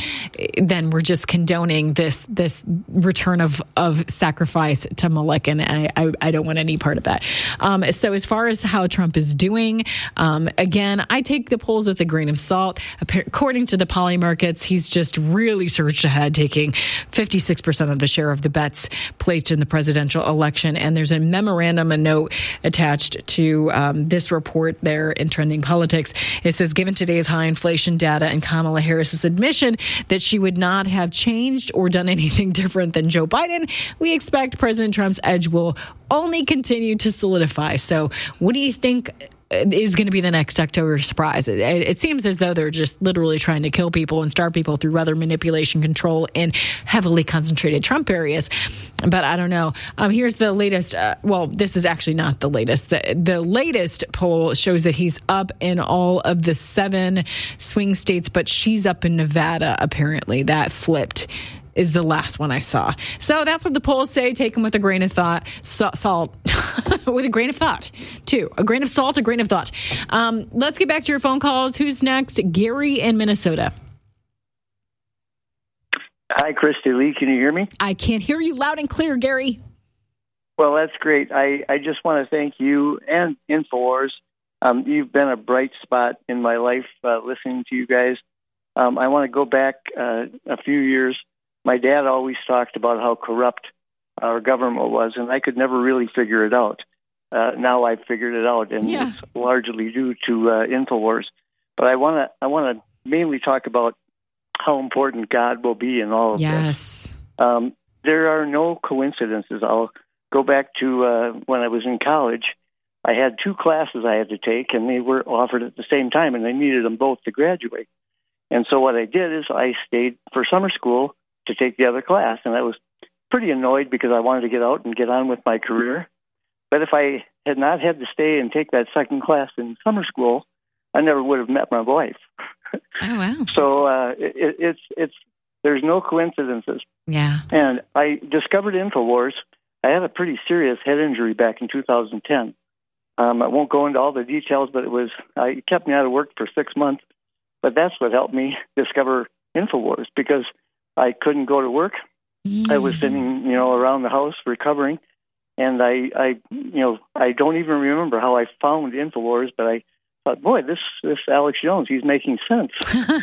it, then we're just condoning this this return of of sacrifice to Moloch, and I, I, I don't want any part of that. Um, so as far as how Trump is doing, um, again, I take the polls with a grain of salt. According to the poly markets, he's just really surged ahead, taking fifty-six percent of the share of the bets placed in the presidential election. And there's a memorandum, a note attached to um, this report there in Trending Politics. It says, given today's high inflation data and Kamala Harris's admission that she would not have changed or done anything different than Joe Biden, we expect President Trump's edge will only continue to solidify. So what do you think is going to be the next October surprise? It, it seems as though they're just literally trying to kill people and starve people through weather manipulation control in heavily concentrated Trump areas. But I don't know. Um, here's the latest. Uh, well, this is actually not the latest. The, the latest poll shows that he's up in all of the seven swing states, but she's up in Nevada, apparently. That flipped is the last one I saw. So that's what the polls say. Take them with a grain of thought. So, salt. with a grain of thought, too. A grain of salt, a grain of thought. Um, let's get back to your phone calls. Who's next? Gary in Minnesota. Hi, Christy Lee. Can you hear me? I can't hear you loud and clear, Gary. Well, that's great. I, I just want to thank you and InfoWars. Um, you've been a bright spot in my life uh, listening to you guys. Um, I want to go back uh, a few years. My dad always talked about how corrupt our government was, and I could never really figure it out. Uh, now I've figured it out, and yeah. It's largely due to uh, InfoWars. But I want to I want to mainly talk about how important God will be in all of yes. this. Um, there are no coincidences. I'll go back to uh, when I was in college. I had two classes I had to take, and they were offered at the same time, and I needed them both to graduate. And so what I did is I stayed for summer school to take the other class, and I was pretty annoyed because I wanted to get out and get on with my career. But if I had not had to stay and take that second class in summer school, I never would have met my wife. Oh, wow. So uh, it, it's it's there's no coincidences. Yeah. And I discovered InfoWars. I had a pretty serious head injury back in two thousand ten. Um, I won't go into all the details, but it was uh, it kept me out of work for six months. But that's what helped me discover InfoWars, because I couldn't go to work. Mm. I was sitting, you know, around the house recovering, and I, I, you know, I don't even remember how I found InfoWars, but I thought, boy, this this Alex Jones, he's making sense.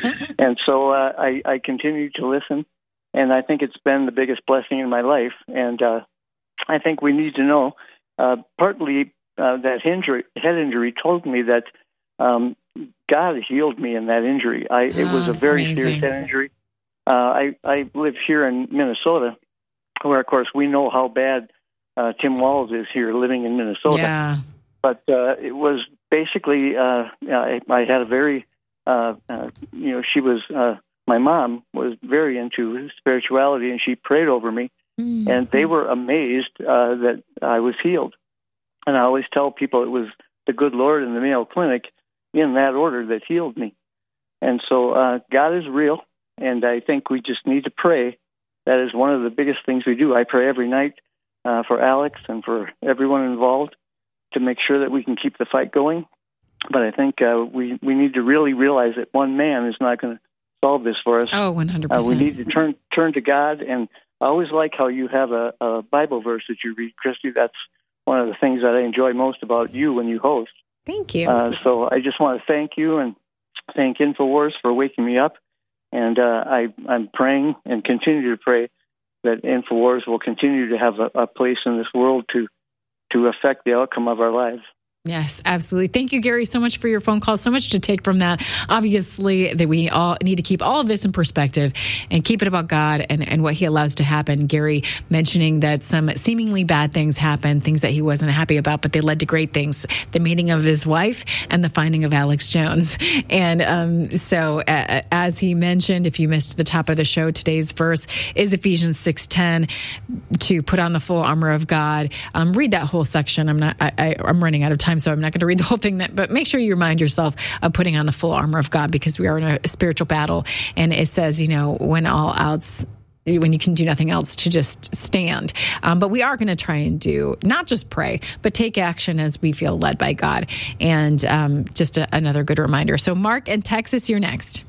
And so uh, I, I continued to listen, and I think it's been the biggest blessing in my life. And uh, I think we need to know, uh, partly uh, that injury, head injury told me that um, God healed me in that injury. I, oh, it was a very amazing. serious head injury. Uh, I, I live here in Minnesota, where, of course, we know how bad uh, Tim Walz is here living in Minnesota. Yeah. But uh, it was basically, uh, I, I had a very, uh, uh, you know, she was, uh, my mom was very into spirituality, and she prayed over me. Mm-hmm. And they were amazed uh, that I was healed. And I always tell people it was the good Lord and the Mayo Clinic in that order that healed me. And so uh, God is real, and I think we just need to pray. That is one of the biggest things we do. I pray every night uh, for Alex and for everyone involved to make sure that we can keep the fight going. But I think uh, we, we need to really realize that one man is not going to solve this for us. Oh, one hundred percent. Uh, we need to turn turn to God. And I always like how you have a, a Bible verse that you read, Christy. That's one of the things that I enjoy most about you when you host. Thank you. Uh, so I just want to thank you and thank InfoWars for waking me up. And uh, I, I'm praying and continue to pray that InfoWars will continue to have a, a place in this world to to affect the outcome of our lives. Yes, absolutely. Thank you, Gary, so much for your phone call. So much to take from that. Obviously, that we all need to keep all of this in perspective and keep it about God and, and what he allows to happen. Gary mentioning that some seemingly bad things happened, things that he wasn't happy about, but they led to great things. The meeting of his wife and the finding of Alex Jones. And um, so uh, as he mentioned, if you missed the top of the show, today's verse is Ephesians six ten, to put on the full armor of God. Um, read that whole section. I'm not, I, I, I'm running out of time, so I'm not going to read the whole thing, that, but make sure you remind yourself of putting on the full armor of God, because we are in a spiritual battle. And it says, you know, when all else, when you can do nothing else, to just stand. Um, but we are going to try and do, not just pray, but take action as we feel led by God. And um, just a, another good reminder. So Mark in Texas, you're next.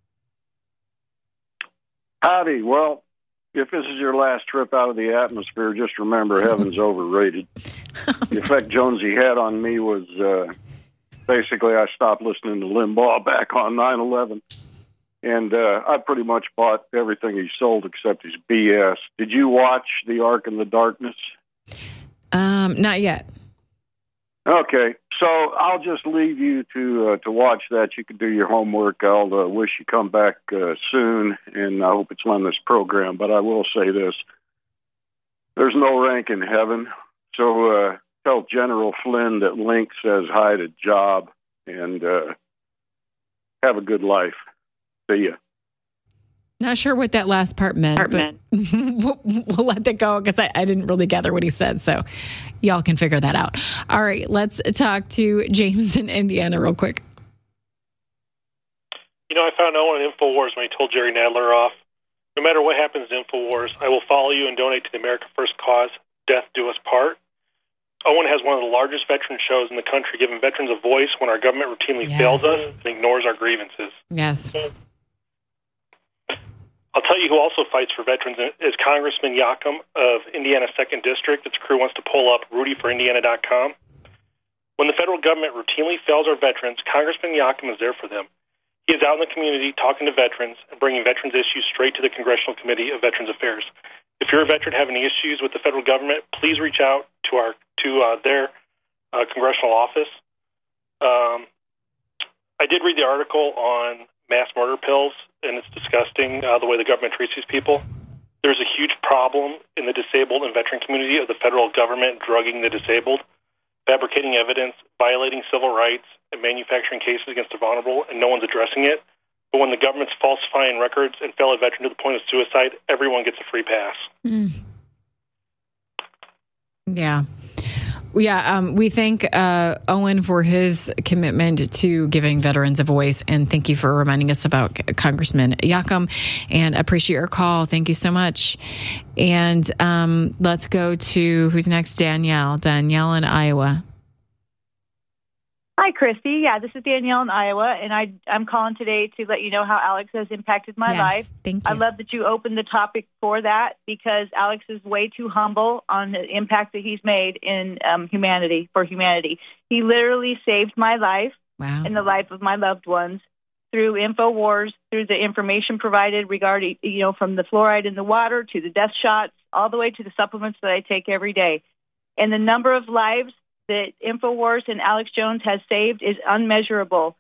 Howdy. Well, if this is your last trip out of the atmosphere, just remember heaven's overrated. The effect Jonesy had on me was uh, basically I stopped listening to Limbaugh back on nine eleven. And uh, I pretty much bought everything he sold except his B S. Did you watch The Ark in the Darkness? Um, not yet. Okay, so I'll just leave you to uh, to watch that. You can do your homework. I'll uh, wish you come back uh, soon, and I hope it's on this program. But I will say this. There's no rank in heaven. So uh, tell General Flynn that Link says hi to Job, and uh, have a good life. See ya. Not sure what that last part meant, part but we'll, we'll let that go, because I, I didn't really gather what he said. So y'all can figure that out. All right, let's talk to James in Indiana real quick. You know, I found Owen in InfoWars when he told Jerry Nadler off. No matter what happens in InfoWars, I will follow you and donate to the America First cause. Death do us part. Owen has one of the largest veteran shows in the country, giving veterans a voice when our government routinely yes. fails us and ignores our grievances. Yes. I'll tell you who also fights for veterans is Congressman Yakam of Indiana's second District. Its crew wants to pull up rudy for indiana dot com. When the federal government routinely fails our veterans, Congressman Yakam is there for them. He is out in the community talking to veterans and bringing veterans issues straight to the Congressional Committee of Veterans Affairs. If you're a veteran having any issues with the federal government, please reach out to our to uh, their uh, congressional office. Um, I did read the article on mass murder pills, and it's disgusting uh, the way the government treats these people. There's a huge problem in the disabled and veteran community of the federal government drugging the disabled, fabricating evidence, violating civil rights, and manufacturing cases against the vulnerable, and no one's addressing it. But when the government's falsifying records and fail a veteran to the point of suicide, everyone gets a free pass. Mm. Yeah. Yeah, um, we thank uh, Owen for his commitment to giving veterans a voice, and thank you for reminding us about Congressman Yakam, and appreciate your call. Thank you so much. And um, let's go to, who's next? Danielle. Danielle in Iowa. Hi, Christy. Yeah, this is Danielle in Iowa, and I, I'm calling today to let you know how Alex has impacted my yes, life. Thank you. I love that you opened the topic for that, because Alex is way too humble on the impact that he's made in um, humanity, for humanity. He literally saved my life wow. and the life of my loved ones through InfoWars, through the information provided regarding, you know, from the fluoride in the water to the death shots, all the way to the supplements that I take every day. And the number of lives that InfoWars and Alex Jones has saved is unmeasurable.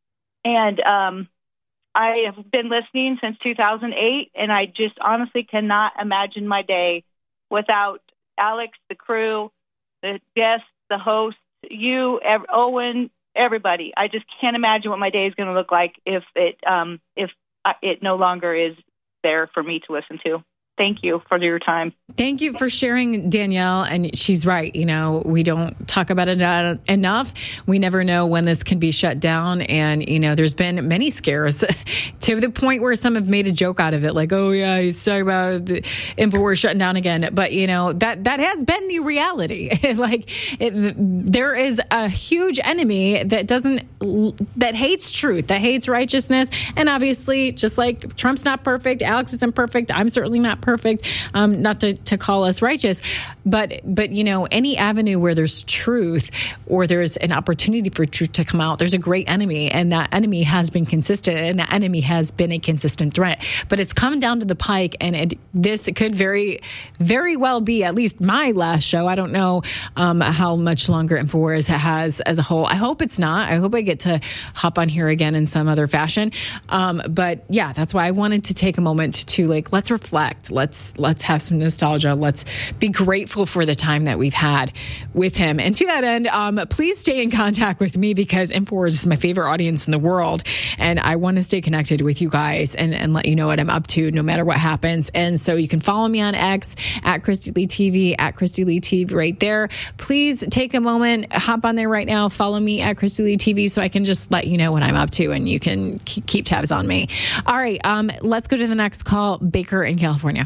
And um, I have been listening since two thousand eight, and I just honestly cannot imagine my day without Alex, the crew, the guests, the hosts, you, ev- Owen, everybody. I just can't imagine what my day is going to look like if it um, if it no longer is there for me to listen to. Thank you for your time. Thank you for sharing, Danielle. And she's right. You know, we don't talk about it enough. We never know when this can be shut down. And, you know, there's been many scares to the point where some have made a joke out of it. Like, oh, yeah, he's talking about the InfoWars shutting down again. But, you know, that that has been the reality. Like, it, there is a huge enemy that doesn't, that hates truth, that hates righteousness. And obviously, just like Trump's not perfect, Alex isn't perfect, I'm certainly not perfect. Perfect, um, not to, to call us righteous, but but you know, any avenue where there's truth or there's an opportunity for truth to come out, there's a great enemy, and that enemy has been consistent, and that enemy has been a consistent threat. But it's come down to the pike, and it, this could very, very well be at least my last show. I don't know um, how much longer InfoWars has as a whole. I hope it's not. I hope I get to hop on here again in some other fashion. Um, but yeah, that's why I wanted to take a moment to like let's reflect. Let's let's have some nostalgia. Let's be grateful for the time that we've had with him. And to that end, um, please stay in contact with me, because InfoWars is my favorite audience in the world. And I want to stay connected with you guys and, and let you know what I'm up to no matter what happens. And so you can follow me on X at Christy Lee T V, at Christy Lee T V right there. Please take a moment, hop on there right now, follow me at Christy Lee T V so I can just let you know what I'm up to and you can keep tabs on me. All right, um, let's go to the next call. Baker in California.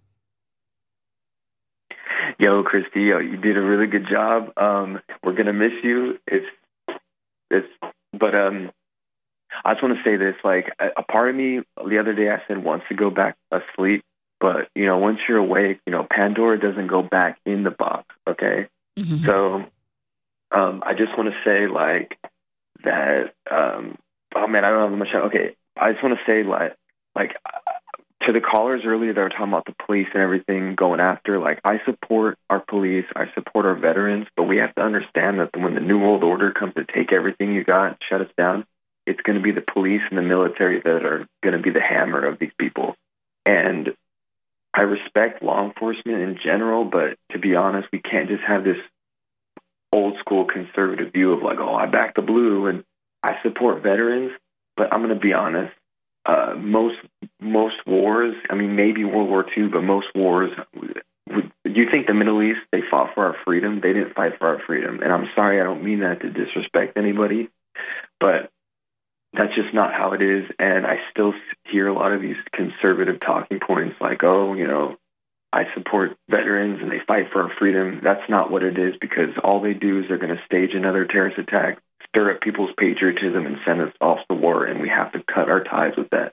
Yo, Christy, yo, you did a really good job. Um, we're gonna miss you. It's, it's, but um, I just want to say this. Like, a, a part of me the other day, I said wants to go back asleep, but you know, once you're awake, you know, Pandora doesn't go back in the box. Okay, mm-hmm. so um, I just want to say like that. Um, oh man, I don't have much time. Okay, I just want to say like, like. To the callers earlier that were talking about the police and everything going after, like, I support our police, I support our veterans, but we have to understand that when the New World Order comes to take everything you got, shut us down, it's going to be the police and the military that are going to be the hammer of these people. And I respect law enforcement in general, but to be honest, we can't just have this old school conservative view of like, oh, I back the blue and I support veterans, but I'm going to be honest. Uh, most most wars, I mean, maybe World War Two, but most wars, would, you think the Middle East, they fought for our freedom? They didn't fight for our freedom. And I'm sorry, I don't mean that to disrespect anybody, but that's just not how it is. And I still hear a lot of these conservative talking points like, oh, you know, I support veterans and they fight for our freedom. That's not what it is, because all they do is they're going to stage another terrorist attack, stir up people's patriotism, and send us off to war, and we have to cut our ties with that.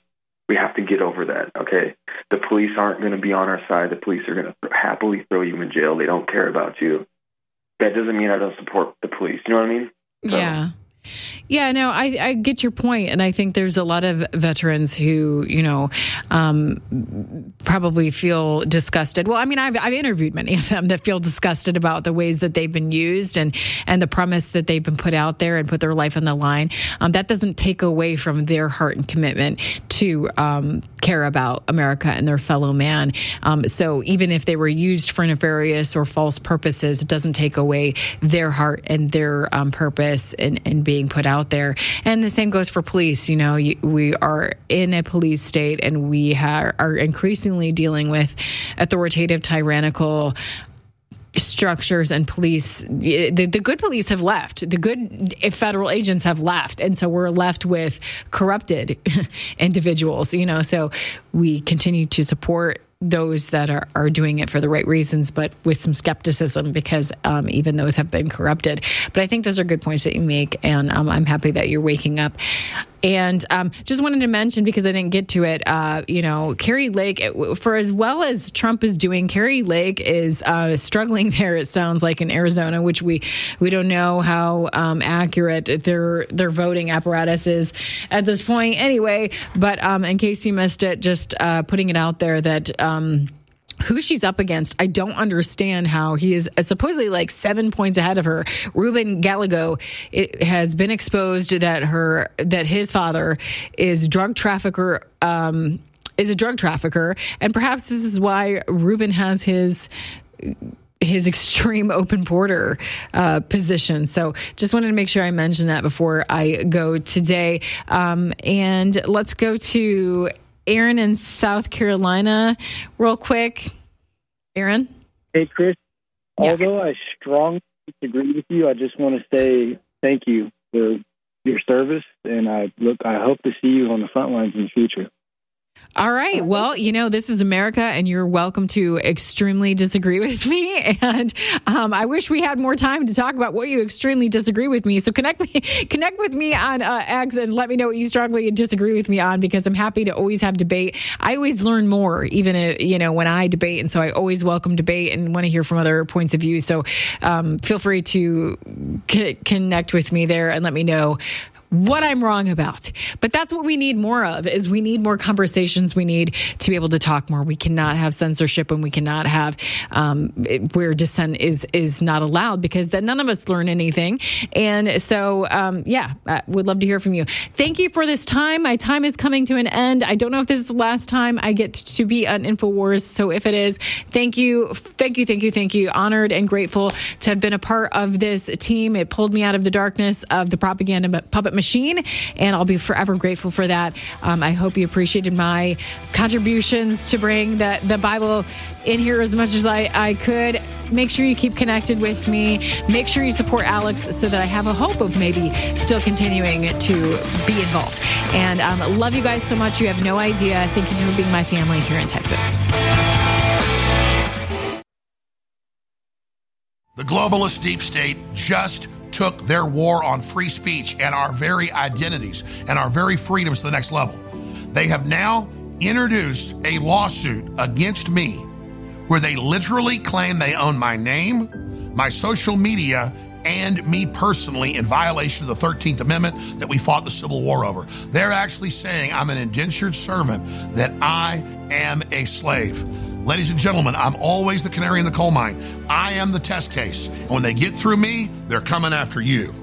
We have to get over that, okay? The police aren't going to be on our side. The police are going to happily throw you in jail. They don't care about you. That doesn't mean I don't support the police. You know what I mean? So, yeah. Yeah, no, I, I get your point, and I think there's a lot of veterans who, you know, um, probably feel disgusted. Well, I mean, I've, I've interviewed many of them that feel disgusted about the ways that they've been used and, and the premise that they've been put out there and put their life on the line. Um, that doesn't take away from their heart and commitment to um, care about America and their fellow man. Um, so even if they were used for nefarious or false purposes, it doesn't take away their heart and their um, purpose and, and being put out there. And the same goes for police. You know, you, we are in a police state, and we ha- are increasingly dealing with authoritative, tyrannical structures and police. The, the good police have left. The good federal agents have left. And so we're left with corrupted individuals, you know, so we continue to support those that are, are doing it for the right reasons, but with some skepticism because um, even those have been corrupted. But I think those are good points that you make, and um, I'm happy that you're waking up. And um, just wanted to mention, because I didn't get to it, uh, you know, Kari Lake, for as well as Trump is doing, Kari Lake is uh, struggling there, it sounds like, in Arizona, which we, we don't know how um, accurate their their voting apparatus is at this point anyway. But um, in case you missed it, just uh, putting it out there that um, who she's up against, I don't understand how he is supposedly like seven points ahead of her. Ruben Gallego, it has been exposed that her that his father is drug trafficker. Um, is a drug trafficker, and perhaps this is why Ruben has his. his extreme open border uh, position. So just wanted to make sure I mentioned that before I go today. Um, and let's go to Aaron in South Carolina real quick. Aaron? Hey, Chris. Yeah. Although I strongly disagree with you, I just want to say thank you for your service, and I look. I hope to see you on the front lines in the future. All right. Well, you know, this is America, and you're welcome to extremely disagree with me. And um, I wish we had more time to talk about what you extremely disagree with me. So connect me, connect with me on uh, X and let me know what you strongly disagree with me on, because I'm happy to always have debate. I always learn more, even if, you know, when I debate. And so I always welcome debate and want to hear from other points of view. So um, feel free to c- connect with me there and let me know what I'm wrong about. But that's what we need more of, is we need more conversations. We need to be able to talk more. We cannot have censorship, and we cannot have um, where dissent is is not allowed, because then none of us learn anything. And so, um, yeah, I would love to hear from you. Thank you for this time. My time is coming to an end. I don't know if this is the last time I get to be on InfoWars. So if it is, thank you, thank you, thank you, thank you. Honored and grateful to have been a part of this team. It pulled me out of the darkness of the propaganda puppet machine, and I'll be forever grateful for that. Um, I hope you appreciated my contributions to bring the, the Bible in here as much as I, I could. Make sure you keep connected with me. Make sure you support Alex so that I have a hope of maybe still continuing to be involved. And um, love you guys so much. You have no idea. Thank you for being my family here in Texas. The globalist deep state just took their war on free speech and our very identities and our very freedoms to the next level. They have now introduced a lawsuit against me where they literally claim they own my name, my social media, and me personally in violation of the thirteenth Amendment that we fought the Civil War over. They're actually saying I'm an indentured servant, that I am a slave. Ladies and gentlemen, I'm always the canary in the coal mine. I am the test case. And when they get through me, they're coming after you.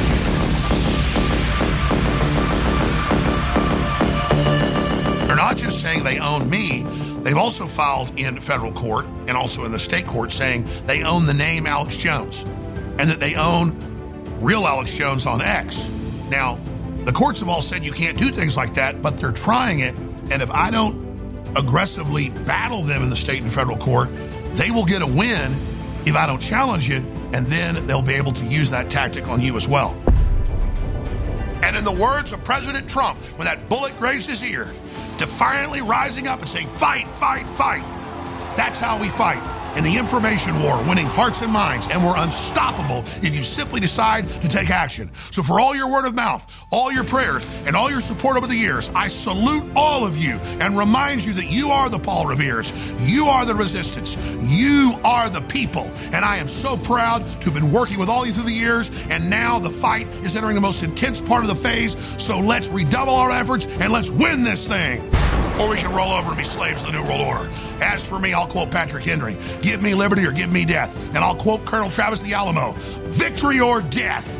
They're not just saying they own me. They've also filed in federal court and also in the state court saying they own the name Alex Jones and that they own real Alex Jones on X. Now, the courts have all said you can't do things like that, but they're trying it. And if I don't aggressively battle them in the state and federal court, they will get a win if I don't challenge it, and then they'll be able to use that tactic on you as well. And in the words of President Trump, when that bullet grazed his ear, defiantly rising up and saying, fight, fight, fight. That's how we fight. in the information war, winning hearts and minds, and we're unstoppable if you simply decide to take action. So for all your word of mouth, all your prayers, and all your support over the years, I salute all of you and remind you that you are the Paul Reveres. You are the resistance. You are the people. And I am so proud to have been working with all of you through the years, and now the fight is entering the most intense part of the phase. So let's redouble our efforts and let's win this thing. Or we can roll over and be slaves of the New World Order. As for me, I'll quote Patrick Henry, give me liberty or give me death. And I'll quote Colonel Travis the Alamo, victory or death.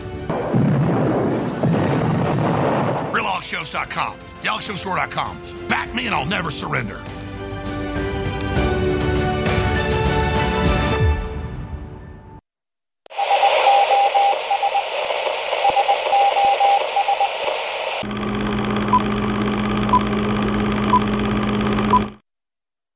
Real Alex Jones dot com, the alex jones store dot com. Back me and I'll never surrender.